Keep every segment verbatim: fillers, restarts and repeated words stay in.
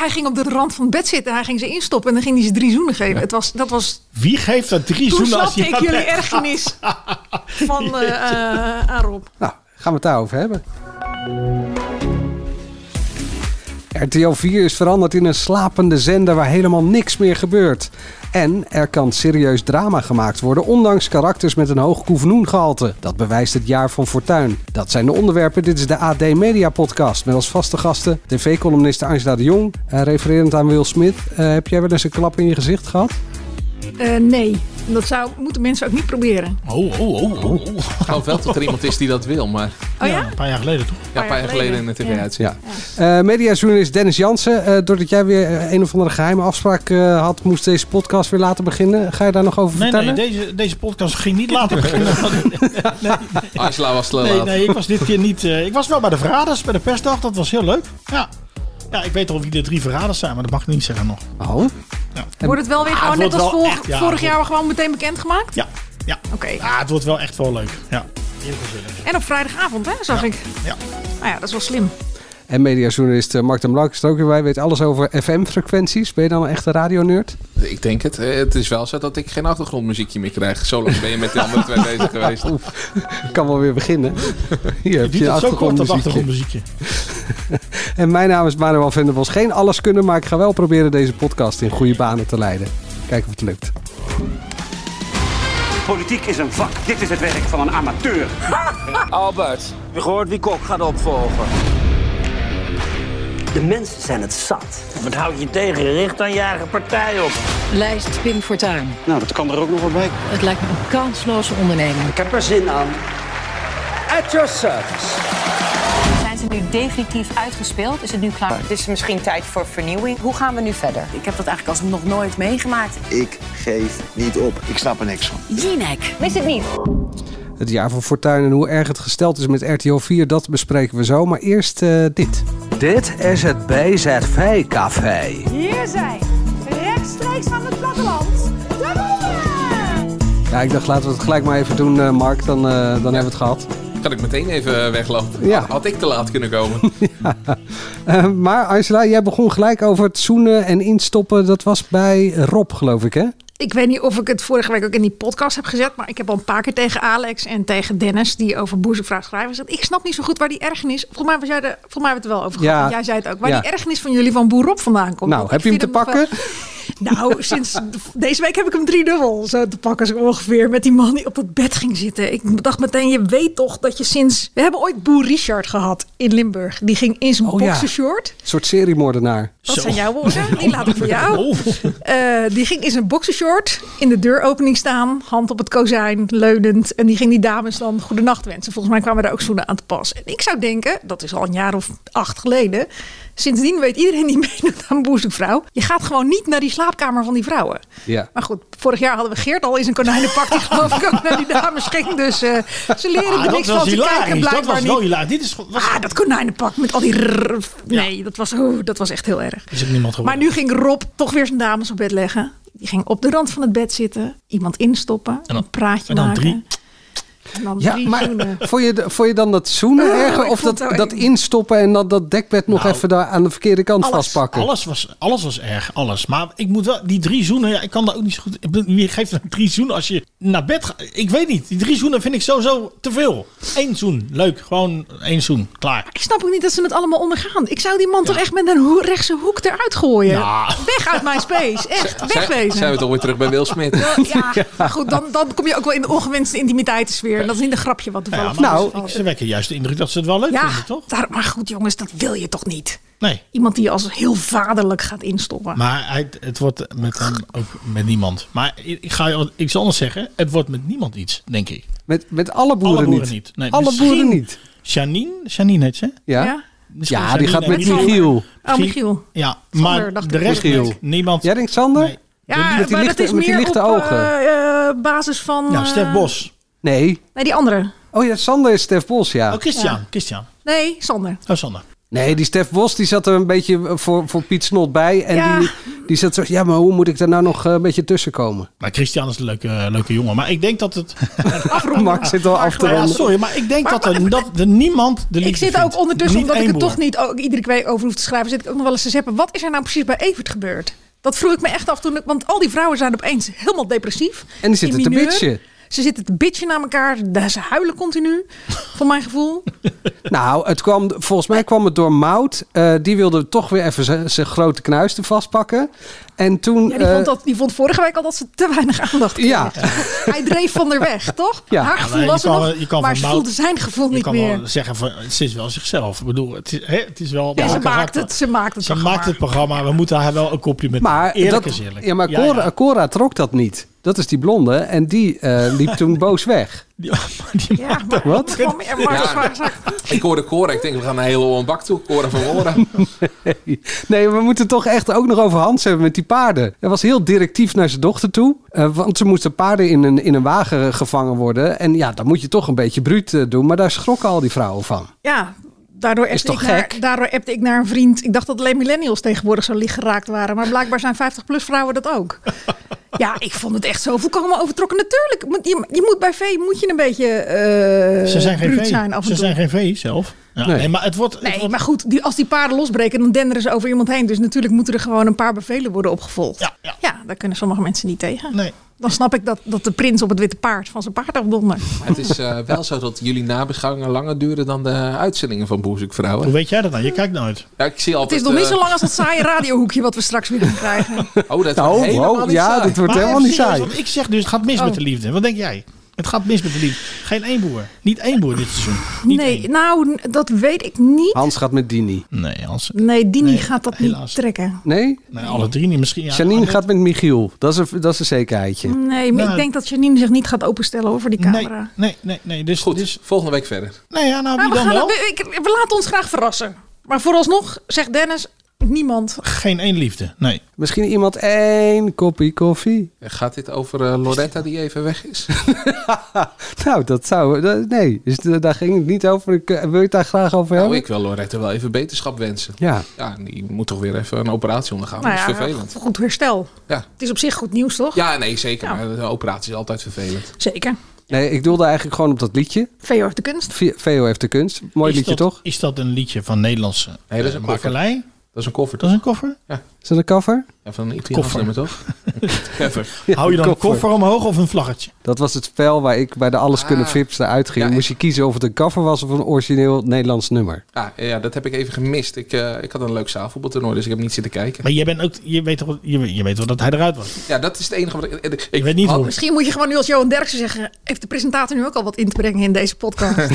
hij ging op de rand van het bed zitten. Hij ging ze instoppen en dan ging hij ze drie zoenen geven. Ja. Het was, dat was... Wie geeft dat drie Toen zoenen als je... Toen snapte ik jullie ergernis van uh, uh, aan Rob. Nou, gaan we het daarover hebben. R T L vier is veranderd in een slapende zender waar helemaal niks meer gebeurt. En er kan serieus drama gemaakt worden, ondanks karakters met een hoog Koevenoengehalte. Dat bewijst het jaar van Fortuyn. Dat zijn de onderwerpen. Dit is de A D Media Podcast met als vaste gasten tv-columniste Angela de Jong. Uh, refererend aan Will Smith. Uh, heb jij wel eens een klap in je gezicht gehad? Uh, nee, dat zou, moeten mensen ook niet proberen. Oh, oh, oh, oh. Ik geloof wel dat er iemand is die dat wil, maar... Oh ja? Ja, een paar jaar geleden toch? Ja, een paar jaar geleden in de tv-uitzending. Ja. Uh, mediajournalist Dennis Jansen. Uh, doordat jij weer een of andere geheime afspraak uh, had, moest deze podcast weer laten beginnen. Ga je daar nog over nee, vertellen? Nee, deze, deze podcast ging niet later beginnen. nee, nee. Angela was te laat. Nee, nee, ik was dit keer niet... Uh, ik was wel bij de verraders, bij de persdag. Dat was heel leuk. Ja. Ja, ik weet al wie de drie verraders zijn, maar dat mag ik niet zeggen nog. Oh? Ja. Wordt het wel weer ah, gewoon net als vor, echt, ja, vorig jaar wordt... gewoon meteen bekendgemaakt? Ja, ja. Oké. Okay. Ja, het wordt wel echt wel leuk. Ja. En op vrijdagavond, hè, zag ja. ik. Ja. Nou ja, dat is wel slim. En mediajournalist uh, Mark den Blank is er ook weer bij. Weet alles over F M-frequenties. Ben je dan een echte radionerd? Ik denk het. Het is wel zo dat ik geen achtergrondmuziekje meer krijg. Zo lang ben je met de andere twee bezig geweest. Oeh, kan wel weer beginnen. Hier heb je, je achtergrondmuziekje. achtergrondmuziekje. En mijn naam is Manuel Venderbos. Geen alles kunnen, maar ik ga wel proberen deze podcast in goede banen te leiden. Kijken of het lukt. Politiek is een vak. Dit is het werk van een amateur. Albert, je gehoord wie Kok gaat opvolgen. De mensen zijn het zat. Wat houd je tegen? Richt dan je eigen partij op. Lijst Pim Fortuyn. Nou, dat kan er ook nog wel bij. Het lijkt me een kansloze onderneming. Ik heb er zin aan. At your service. Zijn ze nu definitief uitgespeeld? Is het nu klaar? Het is misschien tijd voor vernieuwing. Hoe gaan we nu verder? Ik heb dat eigenlijk als nog nooit meegemaakt. Ik geef niet op. Ik snap er niks van. Jinek. Wist het niet? Het jaar van Fortuyn en hoe erg het gesteld is met R T L vier, dat bespreken we zo. Maar eerst uh, dit. Dit is het B Z V-café. Hier zijn, rechtstreeks van het platteland, de boeren! Ja, ik dacht laten we het gelijk maar even doen, uh, Mark. Dan, uh, dan ja. hebben we het gehad. Kan ik meteen even weglopen? Ja. Had ik te laat kunnen komen. ja. uh, maar Angela, jij begon gelijk over het zoenen en instoppen. Dat was bij Rob, geloof ik, hè? Ik weet niet of ik het vorige week ook in die podcast heb gezet, maar ik heb al een paar keer tegen Alex en tegen Dennis, die over Boezemvrouw schrijven, gezegd, ik snap niet zo goed waar die ergernis, volgens mij was jij er, volgens mij hebben we het wel over gehad, ja. Jij zei het ook, waar ja. die ergernis van jullie van Boer Rob vandaan komt. Nou, heb je hem te pakken? Wel, nou, sinds deze week heb ik hem driedubbel zo te pakken, zo ongeveer, met die man die op dat bed ging zitten. Ik dacht meteen, je weet toch dat je sinds, we hebben ooit Boer Richard gehad in Limburg, die ging in zijn oh, boxershort. Ja. Een soort seriemoordenaar. Dat Zo. zijn jouw woorden, die laat ik voor jou. Uh, die ging in zijn boxershort in de deuropening staan, hand op het kozijn, leunend. En die ging die dames dan goedenacht wensen. Volgens mij kwamen daar ook schoenen aan te pas. En ik zou denken, dat is al een jaar of acht geleden. Sindsdien weet iedereen die meedoet aan Boezemvrouw. Je gaat gewoon niet naar die slaapkamer van die vrouwen. Ja. Maar goed, vorig jaar hadden we Geert al in zijn konijnenpak. Die geloof ik ook naar die dames ging. Dus uh, ze leren ah, er niks van. Ze kijken blijkbaar dat was niet. Wel hilarisch. Dit is, was... Ah, dat konijnenpak met al die... Rrr, nee, ja. dat, was, oh, dat was echt heel erg. Is ook niemand maar nu ging Rob toch weer zijn dames op bed leggen. Die ging op de rand van het bed zitten. Iemand instoppen. En dan, een praatje en dan maken. Drie. En dan ja, drie maar zoenen. vond je, vond je dan dat zoenen oh, erger? Of dat, dat instoppen en dat, dat dekbed nog nou, even daar aan de verkeerde kant alles, vastpakken? Alles was, alles was erg, alles. Maar ik moet wel, die drie zoenen, ja, ik kan daar ook niet zo goed... Wie geeft er drie zoenen als je naar bed gaat? Ik weet niet, die drie zoenen vind ik sowieso te veel. Eén zoen, leuk, gewoon één zoen, klaar. Ik snap ook niet dat ze het allemaal ondergaan. Ik zou die man ja. toch echt met een ho- rechtse hoek eruit gooien. Ja. Weg uit mijn space, echt, Z- wegwezen. Zijn we toch weer terug bij Will Smith? Ja, ja, maar goed, dan, dan kom je ook wel in de ongewenste intimiteitssfeer. En dat is niet een grapje wat toevallig ja, nou, is. Ze wekken juist de indruk dat ze het wel leuk ja, vinden, toch? Daar, maar goed jongens, dat wil je toch niet? Nee. Iemand die als heel vaderlijk gaat instoppen. Maar het, het wordt met hem ook met niemand. Maar ik ga iets anders zeggen. Het wordt met niemand iets, denk ik. Met, met alle boeren, alle boeren niet? niet. Nee, alle boeren niet? Janine, Janine heet ze? Ja. ja. Ja, Janine, die gaat met Michiel. Michiel. Oh, Michiel. Ja, Sander, maar de rest Michiel. niet. Niemand. Jij denkt Sander? Nee. Ja, met die maar lichte, dat is met die meer lichte op ogen. Uh, uh, basis van... Nou, Stef Bos. Nee. Nee, die andere. Oh ja, Sander is Stef Bos, ja. Oh, Christian. Ja. Christian. Nee, Sander. Oh, Sander. Nee, die Stef Bos die zat er een beetje voor, voor Piet Snot bij. En ja, die, Die zat zo, ja, maar hoe moet ik daar nou nog een beetje tussen komen? Maar Christian is een leuke, leuke jongen. Maar ik denk dat het... Max zit al af te Ja, ronden. sorry, maar ik denk maar, dat, er, dat er niemand de liefde Ik zit vindt. ook ondertussen, Niet omdat ik één het boer. toch niet ook iedere week over hoef te schrijven, zit ik ook nog wel eens te zeppen. Wat is er nou precies bij Evert gebeurd? Dat vroeg ik me echt af toen ik, want al die vrouwen zijn opeens helemaal depressief. En die zitten te bitchen. Ze zitten te bitchen naar elkaar. Ze huilen continu, van mijn gevoel. Nou, het kwam, volgens mij kwam het door Maud. Uh, die wilde toch weer even zijn grote knuisten vastpakken. En toen, ja, die, uh, vond dat, die vond vorige week al dat ze te weinig aandacht kreeg. Ja. Hij dreef van haar weg, toch? Ja. Haar gevoel Ja, was er kan, nog, je kan maar ze Maud, voelde zijn gevoel je niet kan meer. wel zeggen, van, het is wel zichzelf. Ik bedoel, het is, hè, het is wel... Ja, ze, karakter. maakt het, ze maakt het Ze programma. maakt het programma. We moeten haar wel een compliment maar eerlijk dat, is eerlijk. Ja, maar ja, Cora, ja. Cora trok dat niet. Dat is die blonde. En die uh, liep toen boos weg. Die, die ja, maar, wat? Maar, maar, ja, ik hoorde Cora. Ik denk, we gaan een hele oren bak toe. Cora van Oren. Nee. nee, we moeten toch echt ook nog over Hans hebben met die paarden. Hij was heel directief naar zijn dochter toe. Uh, want ze moesten paarden in een, in een wagen gevangen worden. En ja, dan moet je toch een beetje bruut uh, doen. Maar daar schrokken al die vrouwen van. Ja, daardoor appte, ik naar, daardoor appte ik naar een vriend. Ik dacht dat alleen millennials tegenwoordig zo licht geraakt waren. Maar blijkbaar zijn vijftig-plus vrouwen dat ook. Ja, ik vond het echt zo volkomen overtrokken. Natuurlijk, je, je moet bij vee moet je een beetje uh, Ze zijn geen bruut vee. zijn af en Ze toe. zijn geen vee zelf. Ja, nee. nee, maar het wordt... Het nee, wordt... maar goed, die, als die paarden losbreken, dan denderen ze over iemand heen. Dus natuurlijk moeten er gewoon een paar bevelen worden opgevolgd. Ja, ja. ja daar kunnen sommige mensen niet tegen. Nee. Dan snap ik dat, dat de prins op het witte paard van zijn paard afdondert. Het is uh, wel zo dat jullie nabeschouwingen langer duren dan de uitzendingen van Boerzoekvrouwen. Hoe weet jij dat dan? Je kijkt nooit. Ja, ik zie altijd, het is nog niet uh... zo lang als dat saaie radiohoekje wat we straks weer gaan krijgen. Oh, dat nou, wordt helemaal oh, niet ja, saai. dat wordt maar helemaal niet serieus, saai. Want ik zeg dus, het gaat mis oh. met de liefde. Wat denk jij? Het gaat mis met de liefde. Geen één boer. Niet één boer dit seizoen. Niet nee, één. nou, dat weet ik niet. Hans gaat met Dini. Nee, Hans. Nee, Dini nee, gaat dat helaas. niet trekken. Nee? Nee, alle drie niet. Misschien. Ja, Janine alle... gaat met Michiel. Dat is een, dat is een zekerheidje. Nee, maar nou, ik denk dat Janine zich niet gaat openstellen over die camera. Nee, nee, nee. nee. Dus, Goed, dus... volgende week verder. Nee, ja, nou, Nou, wie we, dan gaan, wel? we, ik, we laten ons graag verrassen. Maar vooralsnog, zegt Dennis, niemand. Geen één liefde. Nee. Misschien iemand één kopje koffie. Gaat dit over uh, Loretta die even weg is? Nou, dat zou... Dat, nee, dus, uh, daar ging het niet over. Ik, uh, wil je het daar graag over Nou, hebben? ik wil Loretta wel even beterschap wensen. Ja. Ja, die moet toch weer even een operatie ondergaan. Nou dat ja, is vervelend. goed herstel. Ja. Het is op zich goed nieuws, toch? Ja, nee, zeker. Ja. Maar de operatie is altijd vervelend. Zeker. Nee, ik doelde eigenlijk gewoon op dat liedje. Veo heeft de kunst. V- Veo heeft de kunst. Mooi Is liedje, dat, toch? Is dat een liedje van Nederlandse Nee, dat is een uh, koffer. makelij? Dat is een koffer, Dat toch? is een koffer? Is dat een cover? Ja, van een Italiaans Koffer. nummer, toch? Koffer. Ja, Hou je dan een koffer. koffer omhoog of een vlaggetje? Dat was het spel waar ik bij de Alles Kunnen Ah. Vips eruit ging. Ja, Moest je kiezen of het een cover was of een origineel Nederlands nummer. Ah, ja, dat heb ik even gemist. Ik, uh, ik had een leuk zaalvoetbaltoernooi, dus ik heb niet zitten kijken. Maar jij bent ook, je weet toch, je, je weet wel dat hij eruit was. Ja, dat is het enige wat ik... Ik, Ik weet niet hoe. Misschien moet je gewoon nu als Johan Derksen zeggen, heeft de presentator nu ook al wat in te brengen in deze podcast?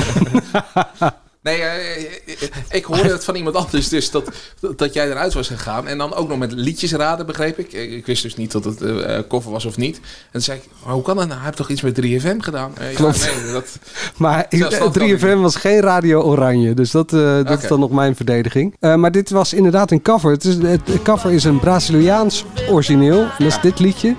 Nee, uh, ik hoorde het van iemand anders, dus dat, dat jij eruit was gegaan. En dan ook nog met liedjes raden, begreep ik. Ik, ik wist dus niet dat het uh, koffer was of niet. En toen zei ik, maar hoe kan dat nou? Hij heeft toch iets met drie F M gedaan? Uh, Klopt. Ja, nee, dat, Maar ik, Zelfs dat drie kan F M was geen Radio Oranje, dus dat, uh, dat Oké. is dan nog mijn verdediging. Uh, maar dit was inderdaad een cover. Het, is, het cover is een Braziliaans origineel. En dat is dit liedje.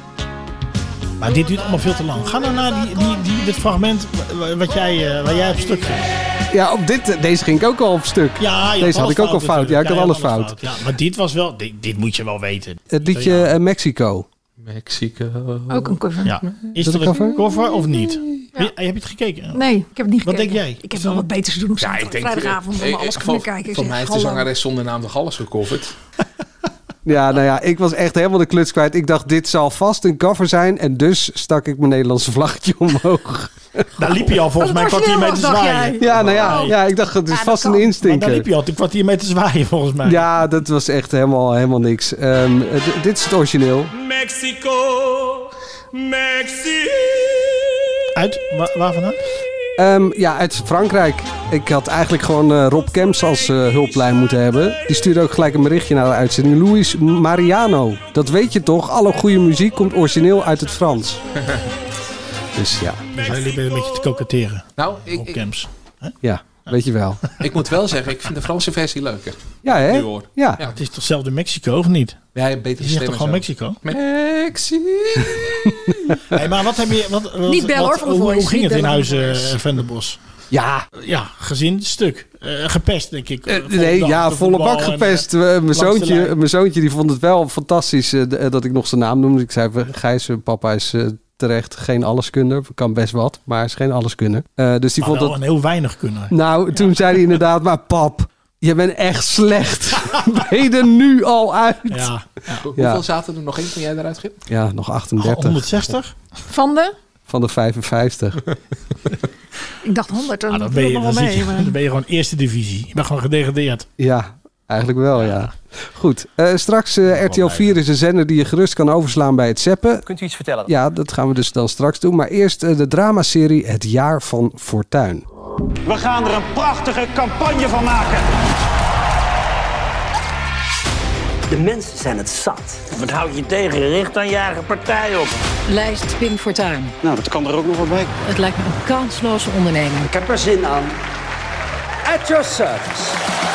Maar dit duurt allemaal veel te lang. Ga nou naar die, die, die, dit fragment wat jij, uh, waar jij op stuk ging. Ja, op dit, deze ging ik ook al op stuk. Ja, je Deze had ik ook al fout. Ja, ik had je alles fout. Ja, maar dit was wel, dit, dit moet je wel weten. Het liedje uh, Mexico. Mexico. Ook een cover. Ja. Is dat dat een een cover? cover of niet? Ja. Heb je het gekeken? Nee, ik heb het niet Wat gekeken. denk jij? Ik heb wel wat beters te doen op Ja, zaterdag, ik denk... vrijdagavond. eh, Om alles eh, kunnen van- kijken. Ik Van zeg, mij heeft de hallo. zangeres zonder naam toch alles gecoverd? Ja, nou ja, ik was echt helemaal de kluts kwijt. Ik dacht, dit zal vast een cover zijn. En dus stak ik mijn Nederlandse vlaggetje omhoog. Daar liep je al volgens mij een kwartier mee te dacht zwaaien. jij? Ja, nou ja, Oh. ja ik dacht, het is Ja, dat vast een kan. Maar instinker. daar liep je al een kwartier mee te zwaaien volgens mij. Ja, dat was echt helemaal, helemaal niks. Um, d- dit is het origineel. Mexico, Mexico. Uit? Waar, waar vandaan? Um, ja, uit Frankrijk. Ik had eigenlijk gewoon uh, Rob Kemps als uh, hulplijn moeten hebben. Die stuurde ook gelijk een berichtje naar de uitzending. Luis Mariano. Dat weet je toch? Alle goede muziek komt origineel uit het Frans. Dus ja. Dus hij liep een beetje te koketteren. Nou, ik, Op ik, camps. Ja, weet je wel. ik moet wel zeggen, ik vind de Franse versie leuker. Ja, hè? Nu hoor. Ja. Ja. Het is toch zelfde Mexico of niet? Ja, je hebt beter Je zegt toch gewoon stemmen Mexico? Mexico. Hey, maar wat heb je... Wat, wat, Niet bellen, wat- hoor, van de hoe, Voice. hoe ging Niet het in bellen huis van de uh, Voice. Venderbos? Ja. Ja, gezin, stuk. Uh, gepest, denk ik. Uh, nee, ja, volle bak gepest. En, uh, mijn, zoontje, mijn zoontje die vond het wel fantastisch uh, d- dat ik nog zijn naam noemde. Ik zei, Gijs, papa is uh, terecht geen alleskunner. Kan best wat, maar hij is geen alleskunner. Uh, dus die maar vond wel dat een heel weinig kunnen. Nou, ja. toen zei hij inderdaad, maar pap, je bent echt slecht. Ben je er nu al uit? Ja. Ja. Hoeveel ja. zaten er nog in toen jij eruit ging? Ja, nog achtendertig. Oh, honderdzestig? Van de? Van de vijfenvijftig. Ik dacht honderd. Ah, dan, ben je, dan, mee, je, maar... dan ben je gewoon eerste divisie. Je bent gewoon gedegradeerd. Ja, eigenlijk wel, ja. ja. Goed, uh, straks uh, R T L vier is een zender die je gerust kan overslaan bij het zappen. Kunt u iets vertellen? Ja, dat gaan we dus dan straks doen. Maar eerst uh, de dramaserie Het Jaar van Fortuin. We gaan er een prachtige campagne van maken. De mensen zijn het zat. Wat houd je tegen? Richt dan je eigen partij op. Lijst Pim Fortuyn. Nou, dat kan er ook nog wel bij. Het lijkt me een kansloze onderneming. Ik heb er zin aan. At your service.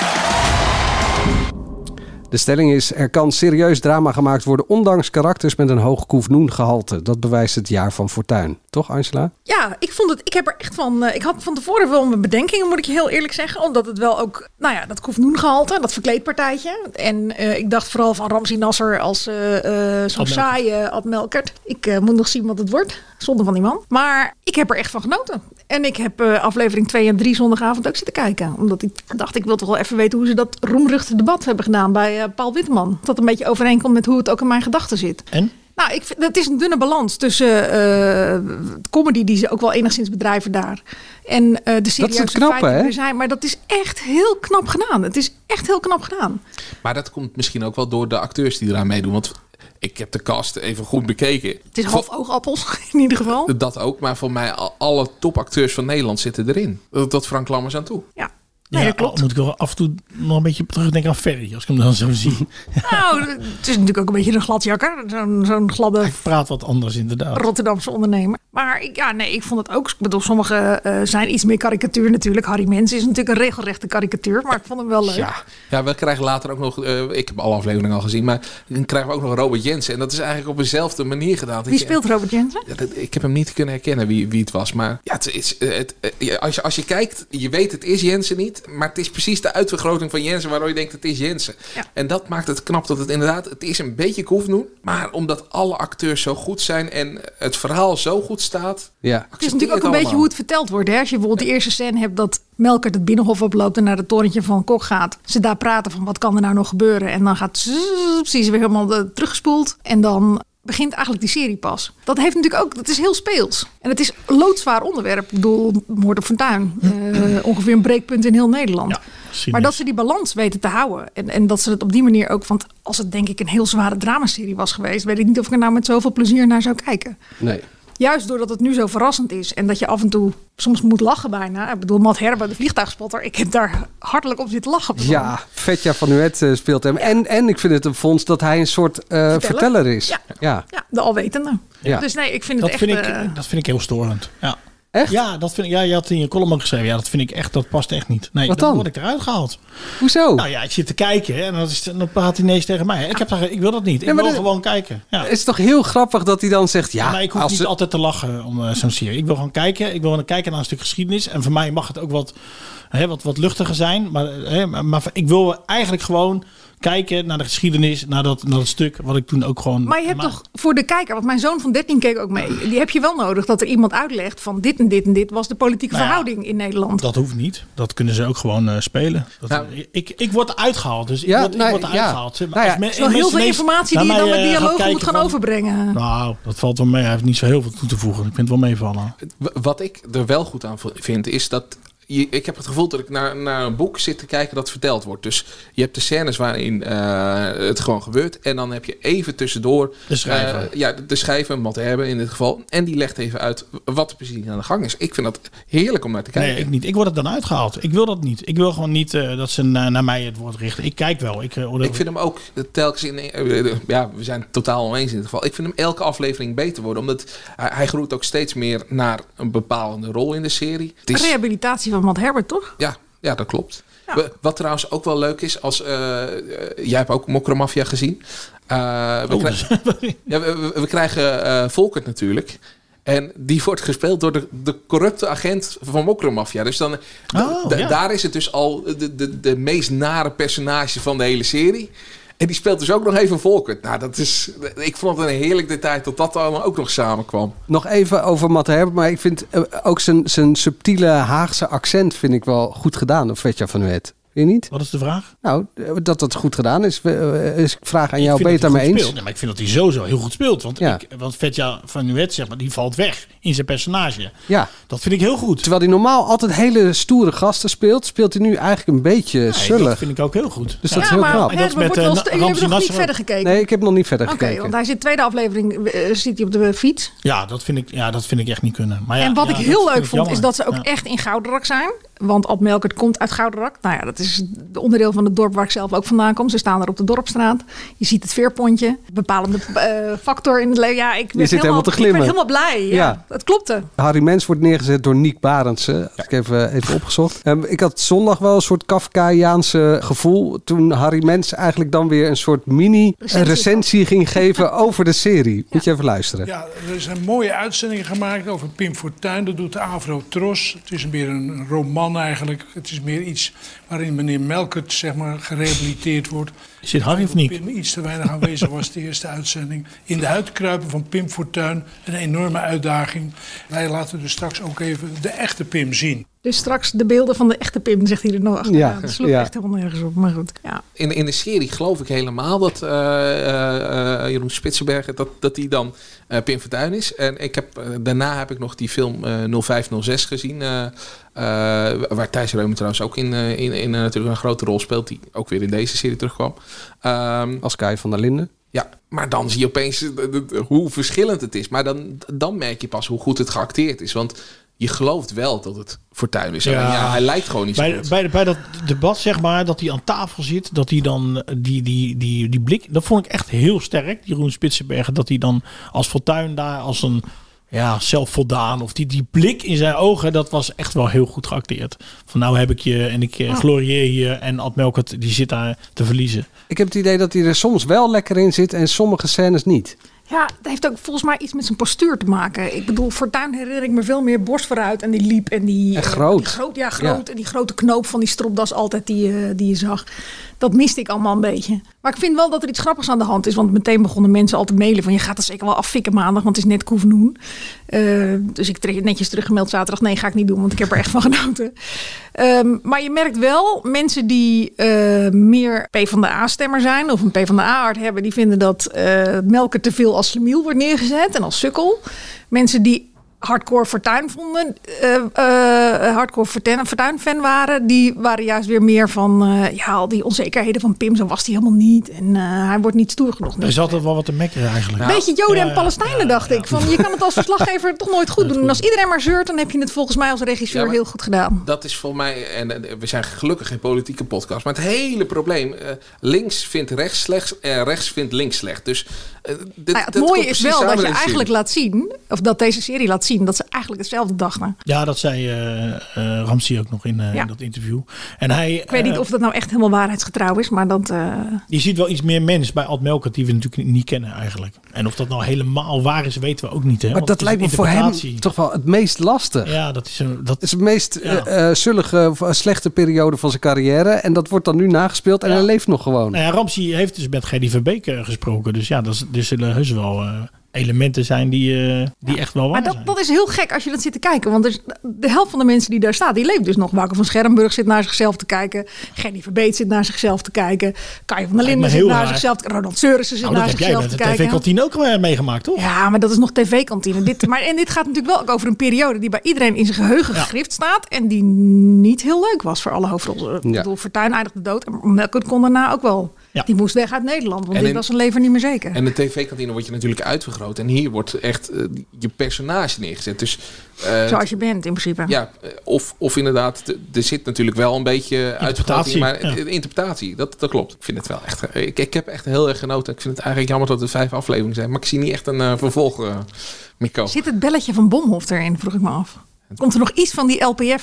De stelling is, er kan serieus drama gemaakt worden ondanks karakters met een hoog koefnoengehalte. Dat bewijst Het Jaar van Fortuin. Toch, Angela? Ja, ik vond het, ik heb er echt van, uh, ik had van tevoren wel mijn bedenkingen, moet ik je heel eerlijk zeggen. Omdat het wel ook, nou ja, dat koefnoengehalte, dat verkleedpartijtje. En uh, ik dacht vooral van Ramzi Nasser als uh, uh, zo'n saaie Ad Melkert. Ik uh, moet nog zien wat het wordt, zonder van die man. Maar ik heb er echt van genoten. En ik heb uh, aflevering twee en drie zondagavond ook zitten kijken. Omdat ik dacht, ik wil toch wel even weten hoe ze dat roemruchte debat hebben gedaan bij uh, Paul Witteman. Dat een beetje overeenkomt met hoe het ook in mijn gedachten zit. En? Nou, ik vind, het is een dunne balans tussen uh, comedy die ze ook wel enigszins bedrijven daar. En uh, de serieuze feiten die er zijn. Maar dat is echt heel knap gedaan. Het is echt heel knap gedaan. Maar dat komt misschien ook wel door de acteurs die eraan meedoen. Want ik heb de cast even goed bekeken. Het is half oogappels in ieder geval. Dat ook, maar voor mij alle topacteurs van Nederland zitten erin. Tot Frank Lammers aan toe. Ja. Nee, ja, dat klopt. Moet ik wel af en toe nog een beetje terugdenken aan Ferry, als ik hem dan zo zie. Nou, het is natuurlijk ook een beetje een gladjakker. Zo'n, zo'n gladde... Hij praat wat anders inderdaad. Rotterdamse ondernemer. Maar ik, ja, nee, ik vond het ook... Ik bedoel, sommige uh, zijn iets meer karikatuur natuurlijk. Harry Mens is natuurlijk een regelrechte karikatuur. Maar ik vond hem wel leuk. Ja, ja we krijgen later ook nog... Uh, ik heb alle afleveringen al gezien. Maar dan krijgen we ook nog Robert Jensen. En dat is eigenlijk op dezelfde manier gedaan. Wie speelt Robert Jensen? Ja, dat, ik heb hem niet kunnen herkennen wie, wie het was. Maar ja, het is, het, het, als, je, als je kijkt, je weet het is Jensen niet. Maar het is precies de uitvergroting van Jensen waardoor je denkt het is Jensen. Ja. En dat maakt het knap dat het inderdaad, het is een beetje koefnoen. Maar omdat alle acteurs zo goed zijn en het verhaal zo goed staat. Ja. Het is natuurlijk ook een beetje hoe het verteld wordt. Hè? Als je bijvoorbeeld die eerste scène hebt dat Melkert het binnenhof oploopt en naar het torentje van Kok gaat. Ze daar praten van wat kan er nou nog gebeuren. En dan gaat ze weer helemaal uh, teruggespoeld. En dan begint eigenlijk die serie pas. Dat heeft natuurlijk ook, dat is heel speels. En het is een loodzwaar onderwerp. Ik bedoel, moord op Fortuyn. Uh, ongeveer een breekpunt in heel Nederland. Ja, maar dat ze die balans weten te houden. En, en dat ze het op die manier ook, want als het denk ik een heel zware dramaserie was geweest, weet ik niet of ik er nou met zoveel plezier naar zou kijken. Nee. Juist doordat het nu zo verrassend is en dat je af en toe soms moet lachen bijna. Ik bedoel, Matt Herber, de vliegtuigspotter. Ik heb daar hartelijk op zitten lachen. Ja, Vetja van Nuet uh, speelt hem. Ja. En, en ik vind het een fonds dat hij een soort uh, verteller? verteller is. Ja. Ja. ja, de alwetende. Ja. Dus nee, ik vind dat het vind echt... Ik, uh, dat vind ik heel storend. Ja. Echt? Ja, dat vind ik, ja, je had in je column ook geschreven. Ja, dat vind ik echt, dat past echt niet. Nee, Wat dan dan? word ik eruit gehaald. Hoezo? Nou ja, ik zit te kijken hè, en dan, is, dan praat hij ineens tegen mij. Ik, heb daar, ik wil dat niet. Ik ja, wil de, gewoon kijken. Ja. Het is toch heel grappig dat hij dan zegt... Ja, ja maar ik hoef als niet ze... altijd te lachen om uh, zo'n serie. Ik wil gewoon kijken. Ik wil gewoon kijken naar een stuk geschiedenis. En voor mij mag het ook wat, hè, wat, wat luchtiger zijn. Maar, hè, maar, maar ik wil eigenlijk gewoon kijken naar de geschiedenis, naar dat, naar dat stuk wat ik toen ook gewoon... Maar je hebt toch voor de kijker, want mijn zoon van dertien keek ook mee. Die heb je wel nodig dat er iemand uitlegt van dit en dit en dit was de politieke nou ja, verhouding in Nederland. Dat hoeft niet. Dat kunnen ze ook gewoon uh, spelen. Dat, nou, ik, ik word uitgehaald, dus ja, ik word, nou, ik word ja. uitgehaald. Nou ja, het is wel heel veel informatie die je dan met uh, dialogen moet gaan van, overbrengen. Nou, dat valt wel mee. Hij heeft niet zo heel veel toe te voegen. Ik vind het wel meevallen. Wat ik er wel goed aan vind, is dat ik heb het gevoel dat ik naar, naar een boek zit te kijken dat verteld wordt. Dus je hebt de scènes waarin uh, het gewoon gebeurt. En dan heb je even tussendoor de schrijver. Uh, ja, de schrijver, Matt Herber in dit geval. En die legt even uit wat er precies aan de gang is. Ik vind dat heerlijk om naar te kijken. Nee, ik niet. Ik word het dan uitgehaald. Ik wil dat niet. Ik wil gewoon niet uh, dat ze na, naar mij het woord richten. Ik kijk wel. Ik, uh, ik vind hem ook telkens in... Uh, ja, we zijn het totaal oneens in dit geval. Ik vind hem elke aflevering beter worden. Omdat hij, hij groeit ook steeds meer naar een bepalende rol in de serie. Het is rehabilitatie van Matt Herber, toch? Ja, ja, dat klopt. Ja. We, wat trouwens ook wel leuk is, als uh, uh, jij hebt ook Mokromafia gezien. Uh, we, oh, krijgen, ja, we, we, we krijgen uh, Volkert natuurlijk. En die wordt gespeeld door de, de corrupte agent van Mokromafia. Dus dan, oh, d- ja. daar is het dus al de, de, de meest nare personage van de hele serie. En die speelt dus ook nog even Volkert. Nou, dat is, ik vond het een heerlijk detail dat dat allemaal ook nog samenkwam. Nog even over Matt Herbert, maar ik vind uh, ook zijn, zijn subtiele Haagse accent vind ik wel goed gedaan door Vetja van Wet. Vind je niet? Wat is de vraag? Nou, dat dat goed gedaan is. Uh, is ik vraag aan jou, Ik ben je vind het daarmee eens? speelt. Nee, maar ik vind dat hij sowieso heel goed speelt. Want, Ja. ik, want Vetja van Nuet, zeg maar, die valt weg in zijn personage. Ja. Dat vind ik heel goed. Terwijl hij normaal altijd hele stoere gasten speelt, speelt hij nu eigenlijk een beetje Nee, zullig. dat vind ik ook heel goed. Dus Ja. dat is Ja, heel maar knap. En dat is Herbert met, wordt wel eh, st- jullie hebben nog Ramzi niet verder Nasser. gekeken. Nee, ik heb nog niet verder Oké, gekeken. want hij zit tweede aflevering, uh, zit hij op de fiets. Ja, dat vind ik, ja, dat vind ik echt niet kunnen. Maar ja, en wat ja, ik heel dat leuk vind vond, jammer. is dat ze ook Ja. echt in Goudenrak zijn. Want Ad Melkert komt uit Goudenrak. Nou ja, dat is het onderdeel van het dorp waar ik zelf ook vandaan kom. Ze staan daar op de Dorpstraat. Je ziet het veerpontje. Bepalende uh, factor in het leven. Ja, ik ben zit helemaal te ik glimmen. werd helemaal blij. Ja, Ja. Het klopte. Harry Mens wordt neergezet door Niek Barendse. Dat heb ik even, even opgezocht. Um, ik had zondag wel een soort Kafkaiaanse gevoel. Toen Harry Mens eigenlijk dan weer een soort mini Recensie. recensie ging geven over de serie. Moet je even luisteren. Ja, er zijn mooie uitzendingen gemaakt over Pim Fortuyn. Dat doet de Avro Tros. Het is meer een roman eigenlijk. Het is meer iets waarin meneer Melkert zeg maar gerehabiliteerd wordt. Is dit Harry of niet? Pim iets te weinig aanwezig was de eerste uitzending. In de huid kruipen van Pim Fortuyn. Een enorme uitdaging. Wij laten dus straks ook even de echte Pim zien. Dus straks de beelden van de echte Pim, zegt hij er nog achter. Ja, Ja, dat sloeg ja. echt helemaal nergens op. Maar goed, ja. In, in de serie geloof ik helemaal dat uh, uh, Jeroen Spitsenberger, dat, dat die dan uh, Pim Fortuyn is. En ik heb, uh, daarna heb ik nog die film uh, nul vijf nul zes gezien. Uh, uh, waar Thijs Reumer trouwens ook in, uh, in, in uh, natuurlijk een grote rol speelt. Die ook weer in deze serie terugkwam. Um, Als Kai van der Linden. Ja, maar dan zie je opeens de, de, de, hoe verschillend het is. Maar dan, dan merk je pas hoe goed het geacteerd is. Want je gelooft wel dat het Fortuyn is. Ja. Ja, hij lijkt gewoon niet zo bij, goed. bij, bij dat debat, zeg maar, dat hij aan tafel zit, dat hij dan die, die, die, die blik, dat vond ik echt heel sterk, Jeroen Spitsenberger, dat hij dan als Fortuyn daar als een ja, zelfvoldaan, of die, die blik in zijn ogen, dat was echt wel heel goed geacteerd. Van nou heb ik je en ik uh, glorieer hier en Ad Melkert, die zit daar te verliezen. Ik heb het idee dat hij er soms wel lekker in zit en sommige scènes niet. Ja, dat heeft ook volgens mij iets met zijn postuur te maken. Ik bedoel, Fortuyn herinner ik me veel meer borst vooruit en die liep en die... En groot. Die groot ja, groot. Ja. En die grote knoop van die stropdas altijd die, uh, die je zag. Dat miste ik allemaal een beetje. Maar ik vind wel dat er iets grappigs aan de hand is. Want meteen begonnen mensen al te mailen van je gaat er zeker wel affikken maandag, want het is net Koevenoen. Uh, dus ik heb netjes teruggemeld zaterdag. Nee, ga ik niet doen, want ik heb er echt van genoten. Um, maar je merkt wel, mensen die uh, meer PvdA-stemmer zijn of een PvdA-hart hebben, die vinden dat uh, Melkert te veel als slemiel wordt neergezet en als sukkel. Mensen die hardcore Fortuyn vonden, uh, uh, hardcore Fortuyn-fan waren, die waren juist weer meer van uh, ja, al die onzekerheden van Pim, zo was hij helemaal niet. En uh, hij wordt niet stoer genoeg. Er is altijd wel wat te mekkeren eigenlijk. Een beetje Joden ja, en Palestijnen, ja, dacht ja, ik. Van, je kan het als verslaggever toch nooit goed doen. En als iedereen maar zeurt, dan heb je het volgens mij als regisseur ja, heel goed gedaan. Dat is voor mij, en we zijn gelukkig geen politieke podcast, maar het hele probleem, uh, links vindt rechts slecht en rechts vindt links slecht. Dus uh, dit, nou ja, het mooie is wel dat je eigenlijk laat zien, of dat deze serie laat zien, dat ze eigenlijk hetzelfde dachten. Ja, dat zei uh, uh, Ramzi ook nog in, uh, ja. in dat interview. En hij, ik weet uh, niet of dat nou echt helemaal waarheidsgetrouw is, maar dat... Uh... Je ziet wel iets meer mens bij Ad Melkert die we natuurlijk niet kennen eigenlijk. En of dat nou helemaal waar is, weten we ook niet. Hè? Maar dat lijkt me voor hem toch wel het meest lastig. Ja, dat is een... Dat het is de meest ja. uh, zullige, uh, slechte periode van zijn carrière. En dat wordt dan nu nagespeeld en ja. hij leeft nog gewoon. Nou ja, Ramzi heeft dus met Gerdy Verbeek uh, gesproken. Dus ja, dat is, er zullen heus wel... Uh, elementen zijn die, uh, die ja. echt wel waar maar dat, zijn. dat is heel gek als je dat zit te kijken. Want er, de helft van de mensen die daar staat, die leeft dus nog. Wouter van Schermburg zit naar zichzelf te kijken. Gerdy Verbeet zit naar zichzelf te kijken. Kai van der Linden zit naar raar. zichzelf te kijken. Ronald Seurissen zit nou, naar zichzelf te kijken. Dat heb jij met de tv-kantine ook wel meegemaakt, toch? Ja, maar dat is nog tv-kantine. dit, maar, en dit gaat natuurlijk wel ook over een periode die bij iedereen in zijn geheugen ja. gegrift staat. En die niet heel leuk was voor alle hoofdrollen. Ja. Ik bedoel, Fortuyn eindigde dood. En Melkert kon daarna ook wel. Ja. Die moest weg uit Nederland, want dit was zijn leven niet meer zeker. En de tv-kantine wordt je natuurlijk uitvergroot. En hier wordt echt uh, je personage neergezet. Dus, uh, zoals je bent, in principe. Ja, of, of inderdaad, er zit natuurlijk wel een beetje uitvergroting. Maar ja. de interpretatie, dat, dat klopt. Ik vind het wel echt... Ik, ik heb echt heel erg genoten. Ik vind het eigenlijk jammer dat het vijf afleveringen zijn. Maar ik zie niet echt een uh, vervolg uh, meer komen. Zit het belletje van Bomhoff erin, vroeg ik me af. Komt er nog iets van die L P F...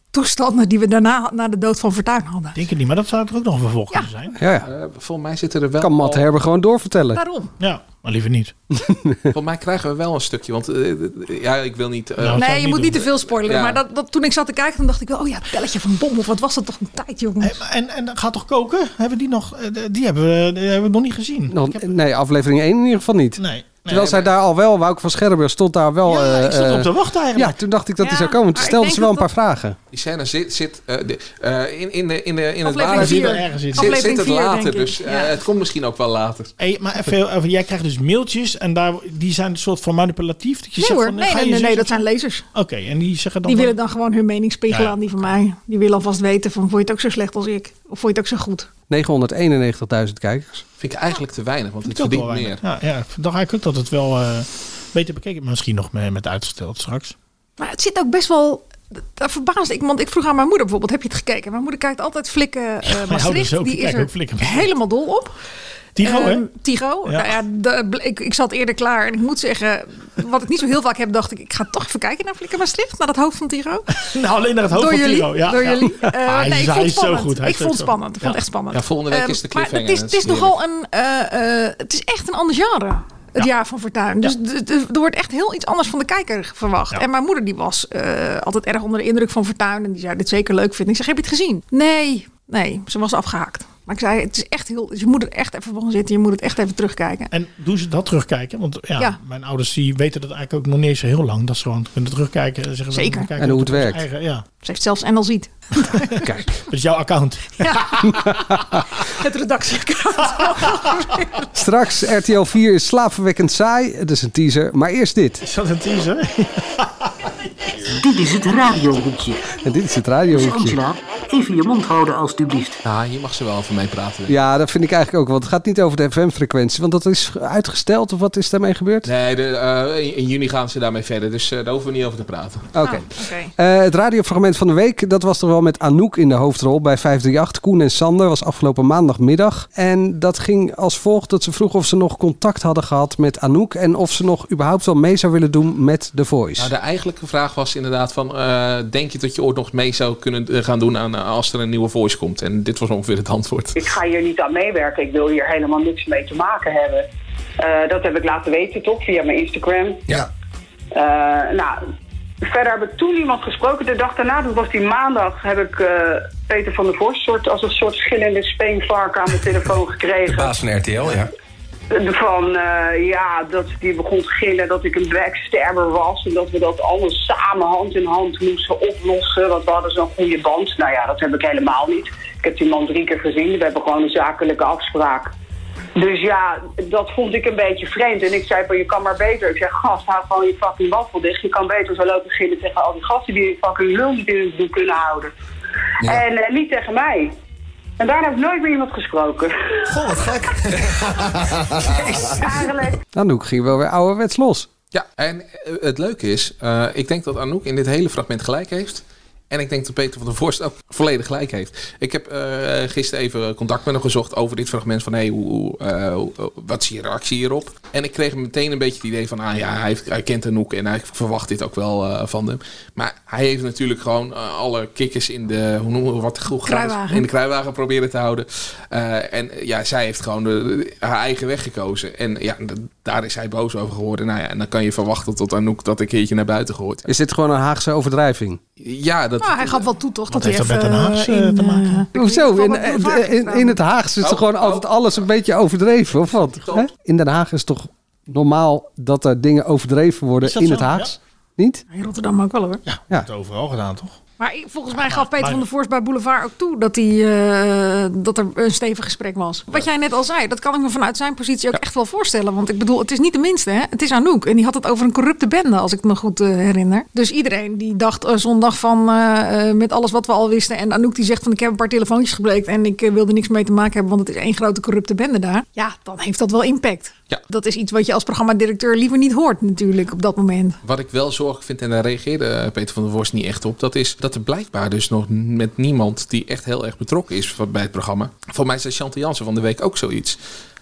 toestanden die we daarna, na de dood van Fortuyn hadden. Denk ik niet, maar dat zou er ook nog een vervolg kunnen zijn. Ja, ja. Uh, volgens mij zitten er wel... Kan Matt al... Herber gewoon doorvertellen. Daarom. Ja, maar liever niet. Volgens mij krijgen we wel een stukje, want uh, ja, ik wil niet... Uh, nou, nee, je niet moet doen. niet te veel spoileren. Ja. Maar dat, dat, toen ik zat te kijken, dan dacht ik wel, oh ja, het belletje van Bom, of wat was dat toch een tijd, jongens. Hey, en, en gaat toch koken? Hebben die nog? Die hebben we, die hebben we nog niet gezien. Nog, heb... Nee, aflevering één in ieder geval niet. Nee. Terwijl nee, zij maar... daar al wel, Wouke van Scherber stond daar wel... Ja, uh, ik stond op te wachten eigenlijk. Ja, toen dacht ik dat ja, hij zou komen. Toen stelden ze wel een paar dat... vragen. Die scène zit, zit uh, de, uh, in, in, de, in, de, in het later zit, zit, zit, zit het vier, later. Dus uh, ja. het komt misschien ook wel later. Hey, maar even, jij krijgt dus mailtjes en daar, die zijn een soort van manipulatief. Dat je nee zegt hoor, van, nee, ga nee, je nee, nee, dat zo... zijn lezers. Oké, okay, en die zeggen dan... Die dan... willen dan gewoon hun mening spiegelen ja. aan die van mij. Die willen alvast weten van, vond je het ook zo slecht als ik? Of vond je het ook zo goed? negenhonderdeenennegentigduizend kijkers. Vind ik eigenlijk te weinig, want het ik verdient meer. Ja, ja, ik dacht eigenlijk ook dat het wel uh, beter bekeken. Misschien nog met, met uitgesteld straks. Maar het zit ook best wel... Daar verbaasde ik, want ik vroeg aan mijn moeder bijvoorbeeld, heb je het gekeken? Mijn moeder kijkt altijd Flikken uh, Maastricht. Ook, die is er helemaal dol op. Tigo, hè? Um, Tigo. Ja. Nou ja, de, ik, ik zat eerder klaar en ik moet zeggen, wat ik niet zo heel vaak heb, dacht ik, ik ga toch even kijken naar Flikken Maastricht, naar het hoofd van Tigo. Nou, alleen naar het hoofd door van jullie, Tigo. Ja, door ja. jullie. Uh, ah, nee, is, ik vond het spannend. goed. Ik vond het spannend. Ik vond het echt spannend. Ja, volgende week um, is de cliffhanger. Maar het is, het is nogal een, uh, uh, het is echt een ander genre. Het ja. jaar van Fortuyn. Dus ja. d- d- er wordt echt heel iets anders van de kijker verwacht. Ja. En mijn moeder die was uh, altijd erg onder de indruk van Fortuyn. En die zei, dit zeker leuk vinden. Ik zeg, heb je het gezien? Nee, nee, ze was afgehaakt. Maar ik zei, het is echt heel... Dus je moet er echt even van zitten. Je moet het echt even terugkijken. En doen ze dat terugkijken? Want ja, ja. mijn ouders die weten dat eigenlijk ook nog niet eens zo heel lang. Dat ze gewoon kunnen terugkijken. En zeggen, zeker. Kijken en hoe het werkt. Eigen, ja. Ze heeft zelfs N L Ziet. Kijk, dat is jouw account. Ja. Het redactieaccount. Straks R T L vier is slaapverwekkend saai. Het is een teaser. Maar eerst dit. Is dat een teaser? Dit is het radiohoekje. En dit is het radiohoekje. Dus Angela, even je mond houden alstublieft. Ja, hier mag ze wel even mee praten. Ja, dat vind ik eigenlijk ook. Want het gaat niet over de F M-frequentie. Want dat is uitgesteld. Of wat is daarmee gebeurd? Nee, de, uh, in juni gaan ze daarmee verder. Dus uh, daar hoeven we niet over te praten. Oké. Okay. Oh, okay. uh, het radiofragment van de week. Dat was toch wel met Anouk in de hoofdrol bij vijf drie acht. Koen en Sander was afgelopen maandagmiddag. En dat ging als volgt dat ze vroeg of ze nog contact hadden gehad met Anouk. En of ze nog überhaupt wel mee zou willen doen met The Voice. Nou, de eigenlijke vraag was inderdaad van... Uh, denk je dat je ooit nog mee zou kunnen gaan doen aan, als er een nieuwe Voice komt? En dit was ongeveer het antwoord. Ik ga hier niet aan meewerken. Ik wil hier helemaal niks mee te maken hebben. Uh, dat heb ik laten weten, toch? Via mijn Instagram. Ja. Uh, nou... Verder heb ik toen iemand gesproken. De dag daarna, dat was die maandag, heb ik uh, Peter van der Vorst soort, als een soort schillende speenvarken aan mijn telefoon gekregen. De baas van R T L, ja. Van, uh, ja, dat die begon te gillen dat ik een backstabber was. En dat we dat alles samen hand in hand moesten oplossen. Want we hadden zo'n goede band. Nou ja, dat heb ik helemaal niet. Ik heb die man drie keer gezien. We hebben gewoon een zakelijke afspraak. Dus ja, dat vond ik een beetje vreemd. En ik zei van, je kan maar beter. Ik zeg, gast, hou gewoon je fucking wafel dicht. Je kan beter zo lopen gillen tegen al die gasten die je fucking lul niet in het doel kunnen houden. Ja. En uh, niet tegen mij. En daarna heb ik nooit meer iemand gesproken. Goh, wat gek. Eigenlijk. Anouk ging wel weer ouderwets los. Ja, en het leuke is, uh, ik denk dat Anouk in dit hele fragment gelijk heeft. En ik denk dat Peter van der Vorst ook volledig gelijk heeft. Ik heb uh, gisteren even contact met hem gezocht over dit fragment van... Hey, hoe, uh, wat is je reactie hierop? En ik kreeg meteen een beetje het idee van... Ah ja, hij, heeft, hij kent Anouk en hij verwacht dit ook wel uh, van hem. Maar hij heeft natuurlijk gewoon uh, alle kikkers in de... Hoe noemen we wat? Goed, kruiwagen. In de kruiwagen proberen te houden. Uh, en ja, zij heeft gewoon de, de, haar eigen weg gekozen. En ja, de, daar is hij boos over geworden. Nou ja, en dan kan je verwachten tot Anouk dat een keertje naar buiten gooit. Is dit gewoon een Haagse overdrijving? Ja, dat... Nou, hij gaf wel toe, toch? Dat hij heeft even dat met Den Haagse in, te maken? Uh, Hoezo? In, in, in, in het Haags is oh, er gewoon oh. altijd alles een beetje overdreven, of wat? Hè? In Den Haag is toch normaal dat er dingen overdreven worden in zo? het Haags? Ja. Niet? In Rotterdam ook wel, hoor. Ja, ja. dat is overal gedaan, toch? Maar volgens mij gaf Peter van der Vorst bij Boulevard ook toe dat, hij, uh, dat er een stevig gesprek was. Wat jij net al zei, dat kan ik me vanuit zijn positie ook echt wel voorstellen. Want ik bedoel, het is niet de minste, hè? Het is Anouk. En die had het over een corrupte bende, als ik het me goed uh, herinner. Dus iedereen die dacht uh, zondag van uh, uh, met alles wat we al wisten. En Anouk die zegt van ik heb een paar telefoontjes gebleekt en ik uh, wilde niks mee te maken hebben, want het is één grote corrupte bende daar. Ja, dan heeft dat wel impact. Ja. Dat is iets wat je als programmadirecteur liever niet hoort natuurlijk op dat moment. Wat ik wel zorgelijk vind, en daar reageerde Peter van der Vorst niet echt op, dat is dat er blijkbaar dus nog met niemand die echt heel erg betrokken is bij het programma. Voor mij zei Chantal Jansen van de week ook zoiets.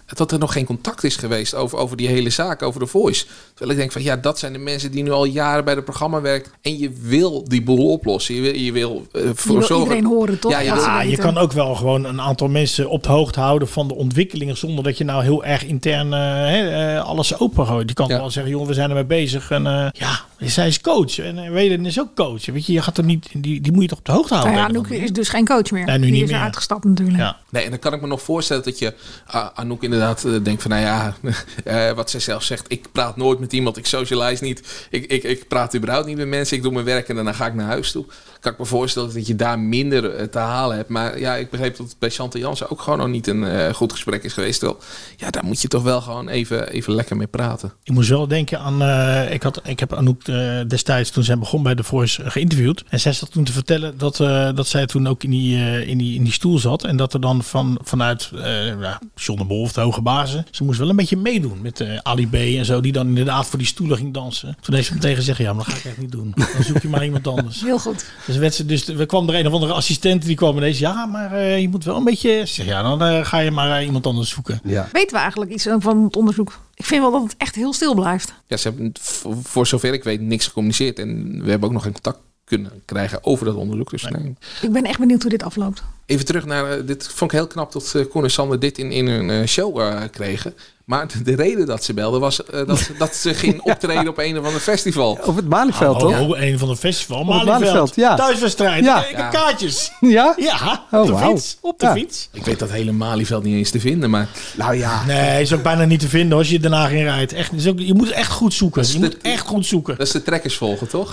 dat er nog geen contact is geweest over, over die hele zaak, over de Voice. Terwijl ik denk van ja, dat zijn de mensen die nu al jaren bij het programma werken. En je wil die boel oplossen. Je wil, je wil, uh, voor je wil zorgen, iedereen horen, toch? Ja, je, Ja, wil, je kan ook wel gewoon een aantal mensen op de hoogte houden van de ontwikkelingen zonder dat je nou heel erg intern uh, uh, alles open gooit. Je kan Ja. wel zeggen, jongen, we zijn ermee bezig. En uh, ja, zij is coach. En uh, Weden is ook coach. Weet je, je gaat er niet, die, die moet je toch op de hoogte houden. Nou ja, Anouk is dus geen coach meer. Nee, nu die niet is er meer. uitgestapt natuurlijk. Ja. Nee, en dan kan ik me nog voorstellen dat je uh, Anouk inderdaad uh, denkt van nou ja, uh, wat zij zelf zegt, ik praat nooit met iemand, ik socialize niet, ik, ik, ik praat überhaupt niet met mensen, ik doe mijn werk en daarna ga ik naar huis toe. Kan ik me voorstellen dat je daar minder uh, te halen hebt. Maar ja, ik begreep dat het bij Chantal Jansen ook gewoon nog niet een uh, goed gesprek is geweest. Wel, ja, daar moet je toch wel gewoon even, even lekker mee praten. Ik moest wel denken aan, uh, ik, had, ik heb Anouk uh, destijds toen zij begon bij The Voice uh, geïnterviewd. En zij zat toen te vertellen dat, uh, dat zij toen ook in die, uh, in, die, in die stoel zat. En dat er dan van, vanuit uh, ja, John de Mol of de hoge bazen, ze moest wel een beetje meedoen met uh, Ali B en zo. Die dan inderdaad voor die stoelen ging dansen. Toen heeft ze meteen gezegd, ja, maar dat ga ik echt niet doen. Dan zoek je maar iemand anders. Heel goed. Dus, werd ze, dus er kwam er een of andere assistent die kwam ineens. Ja, maar uh, je moet wel een beetje. Zeg, ja, dan uh, ga je maar uh, iemand anders zoeken. Ja. Weten we eigenlijk iets van het onderzoek? Ik vind wel dat het echt heel stil blijft. Ja, ze hebben voor, voor zover ik weet niks gecommuniceerd. En we hebben ook nog geen contact kunnen krijgen over dat onderzoek. Dus nee. Ik ben echt benieuwd hoe dit afloopt. Even terug naar, uh, dit vond ik heel knap dat uh, Koen en Sander dit in, in hun uh, show uh, kregen. Maar de reden dat ze belden was uh, dat, dat ze ging optreden op een of ander festival. Op het Malieveld, oh, toch? Oh, een van de festival. Op het Malieveld, Malieveld, ja. Thuiswedstrijd. Ja. Ik heb kaartjes. Ja? Ja, Oh, op de wauw. fiets. Op de Ja. fiets. Ik weet dat hele Malieveld niet eens te vinden, maar... Nou ja. Nee, is ook bijna niet te vinden als je Den Haag in rijdt. Echt, is ook, je moet echt goed zoeken. Dat is Je de- moet echt goed zoeken. Dat is de trekkers volgen, toch?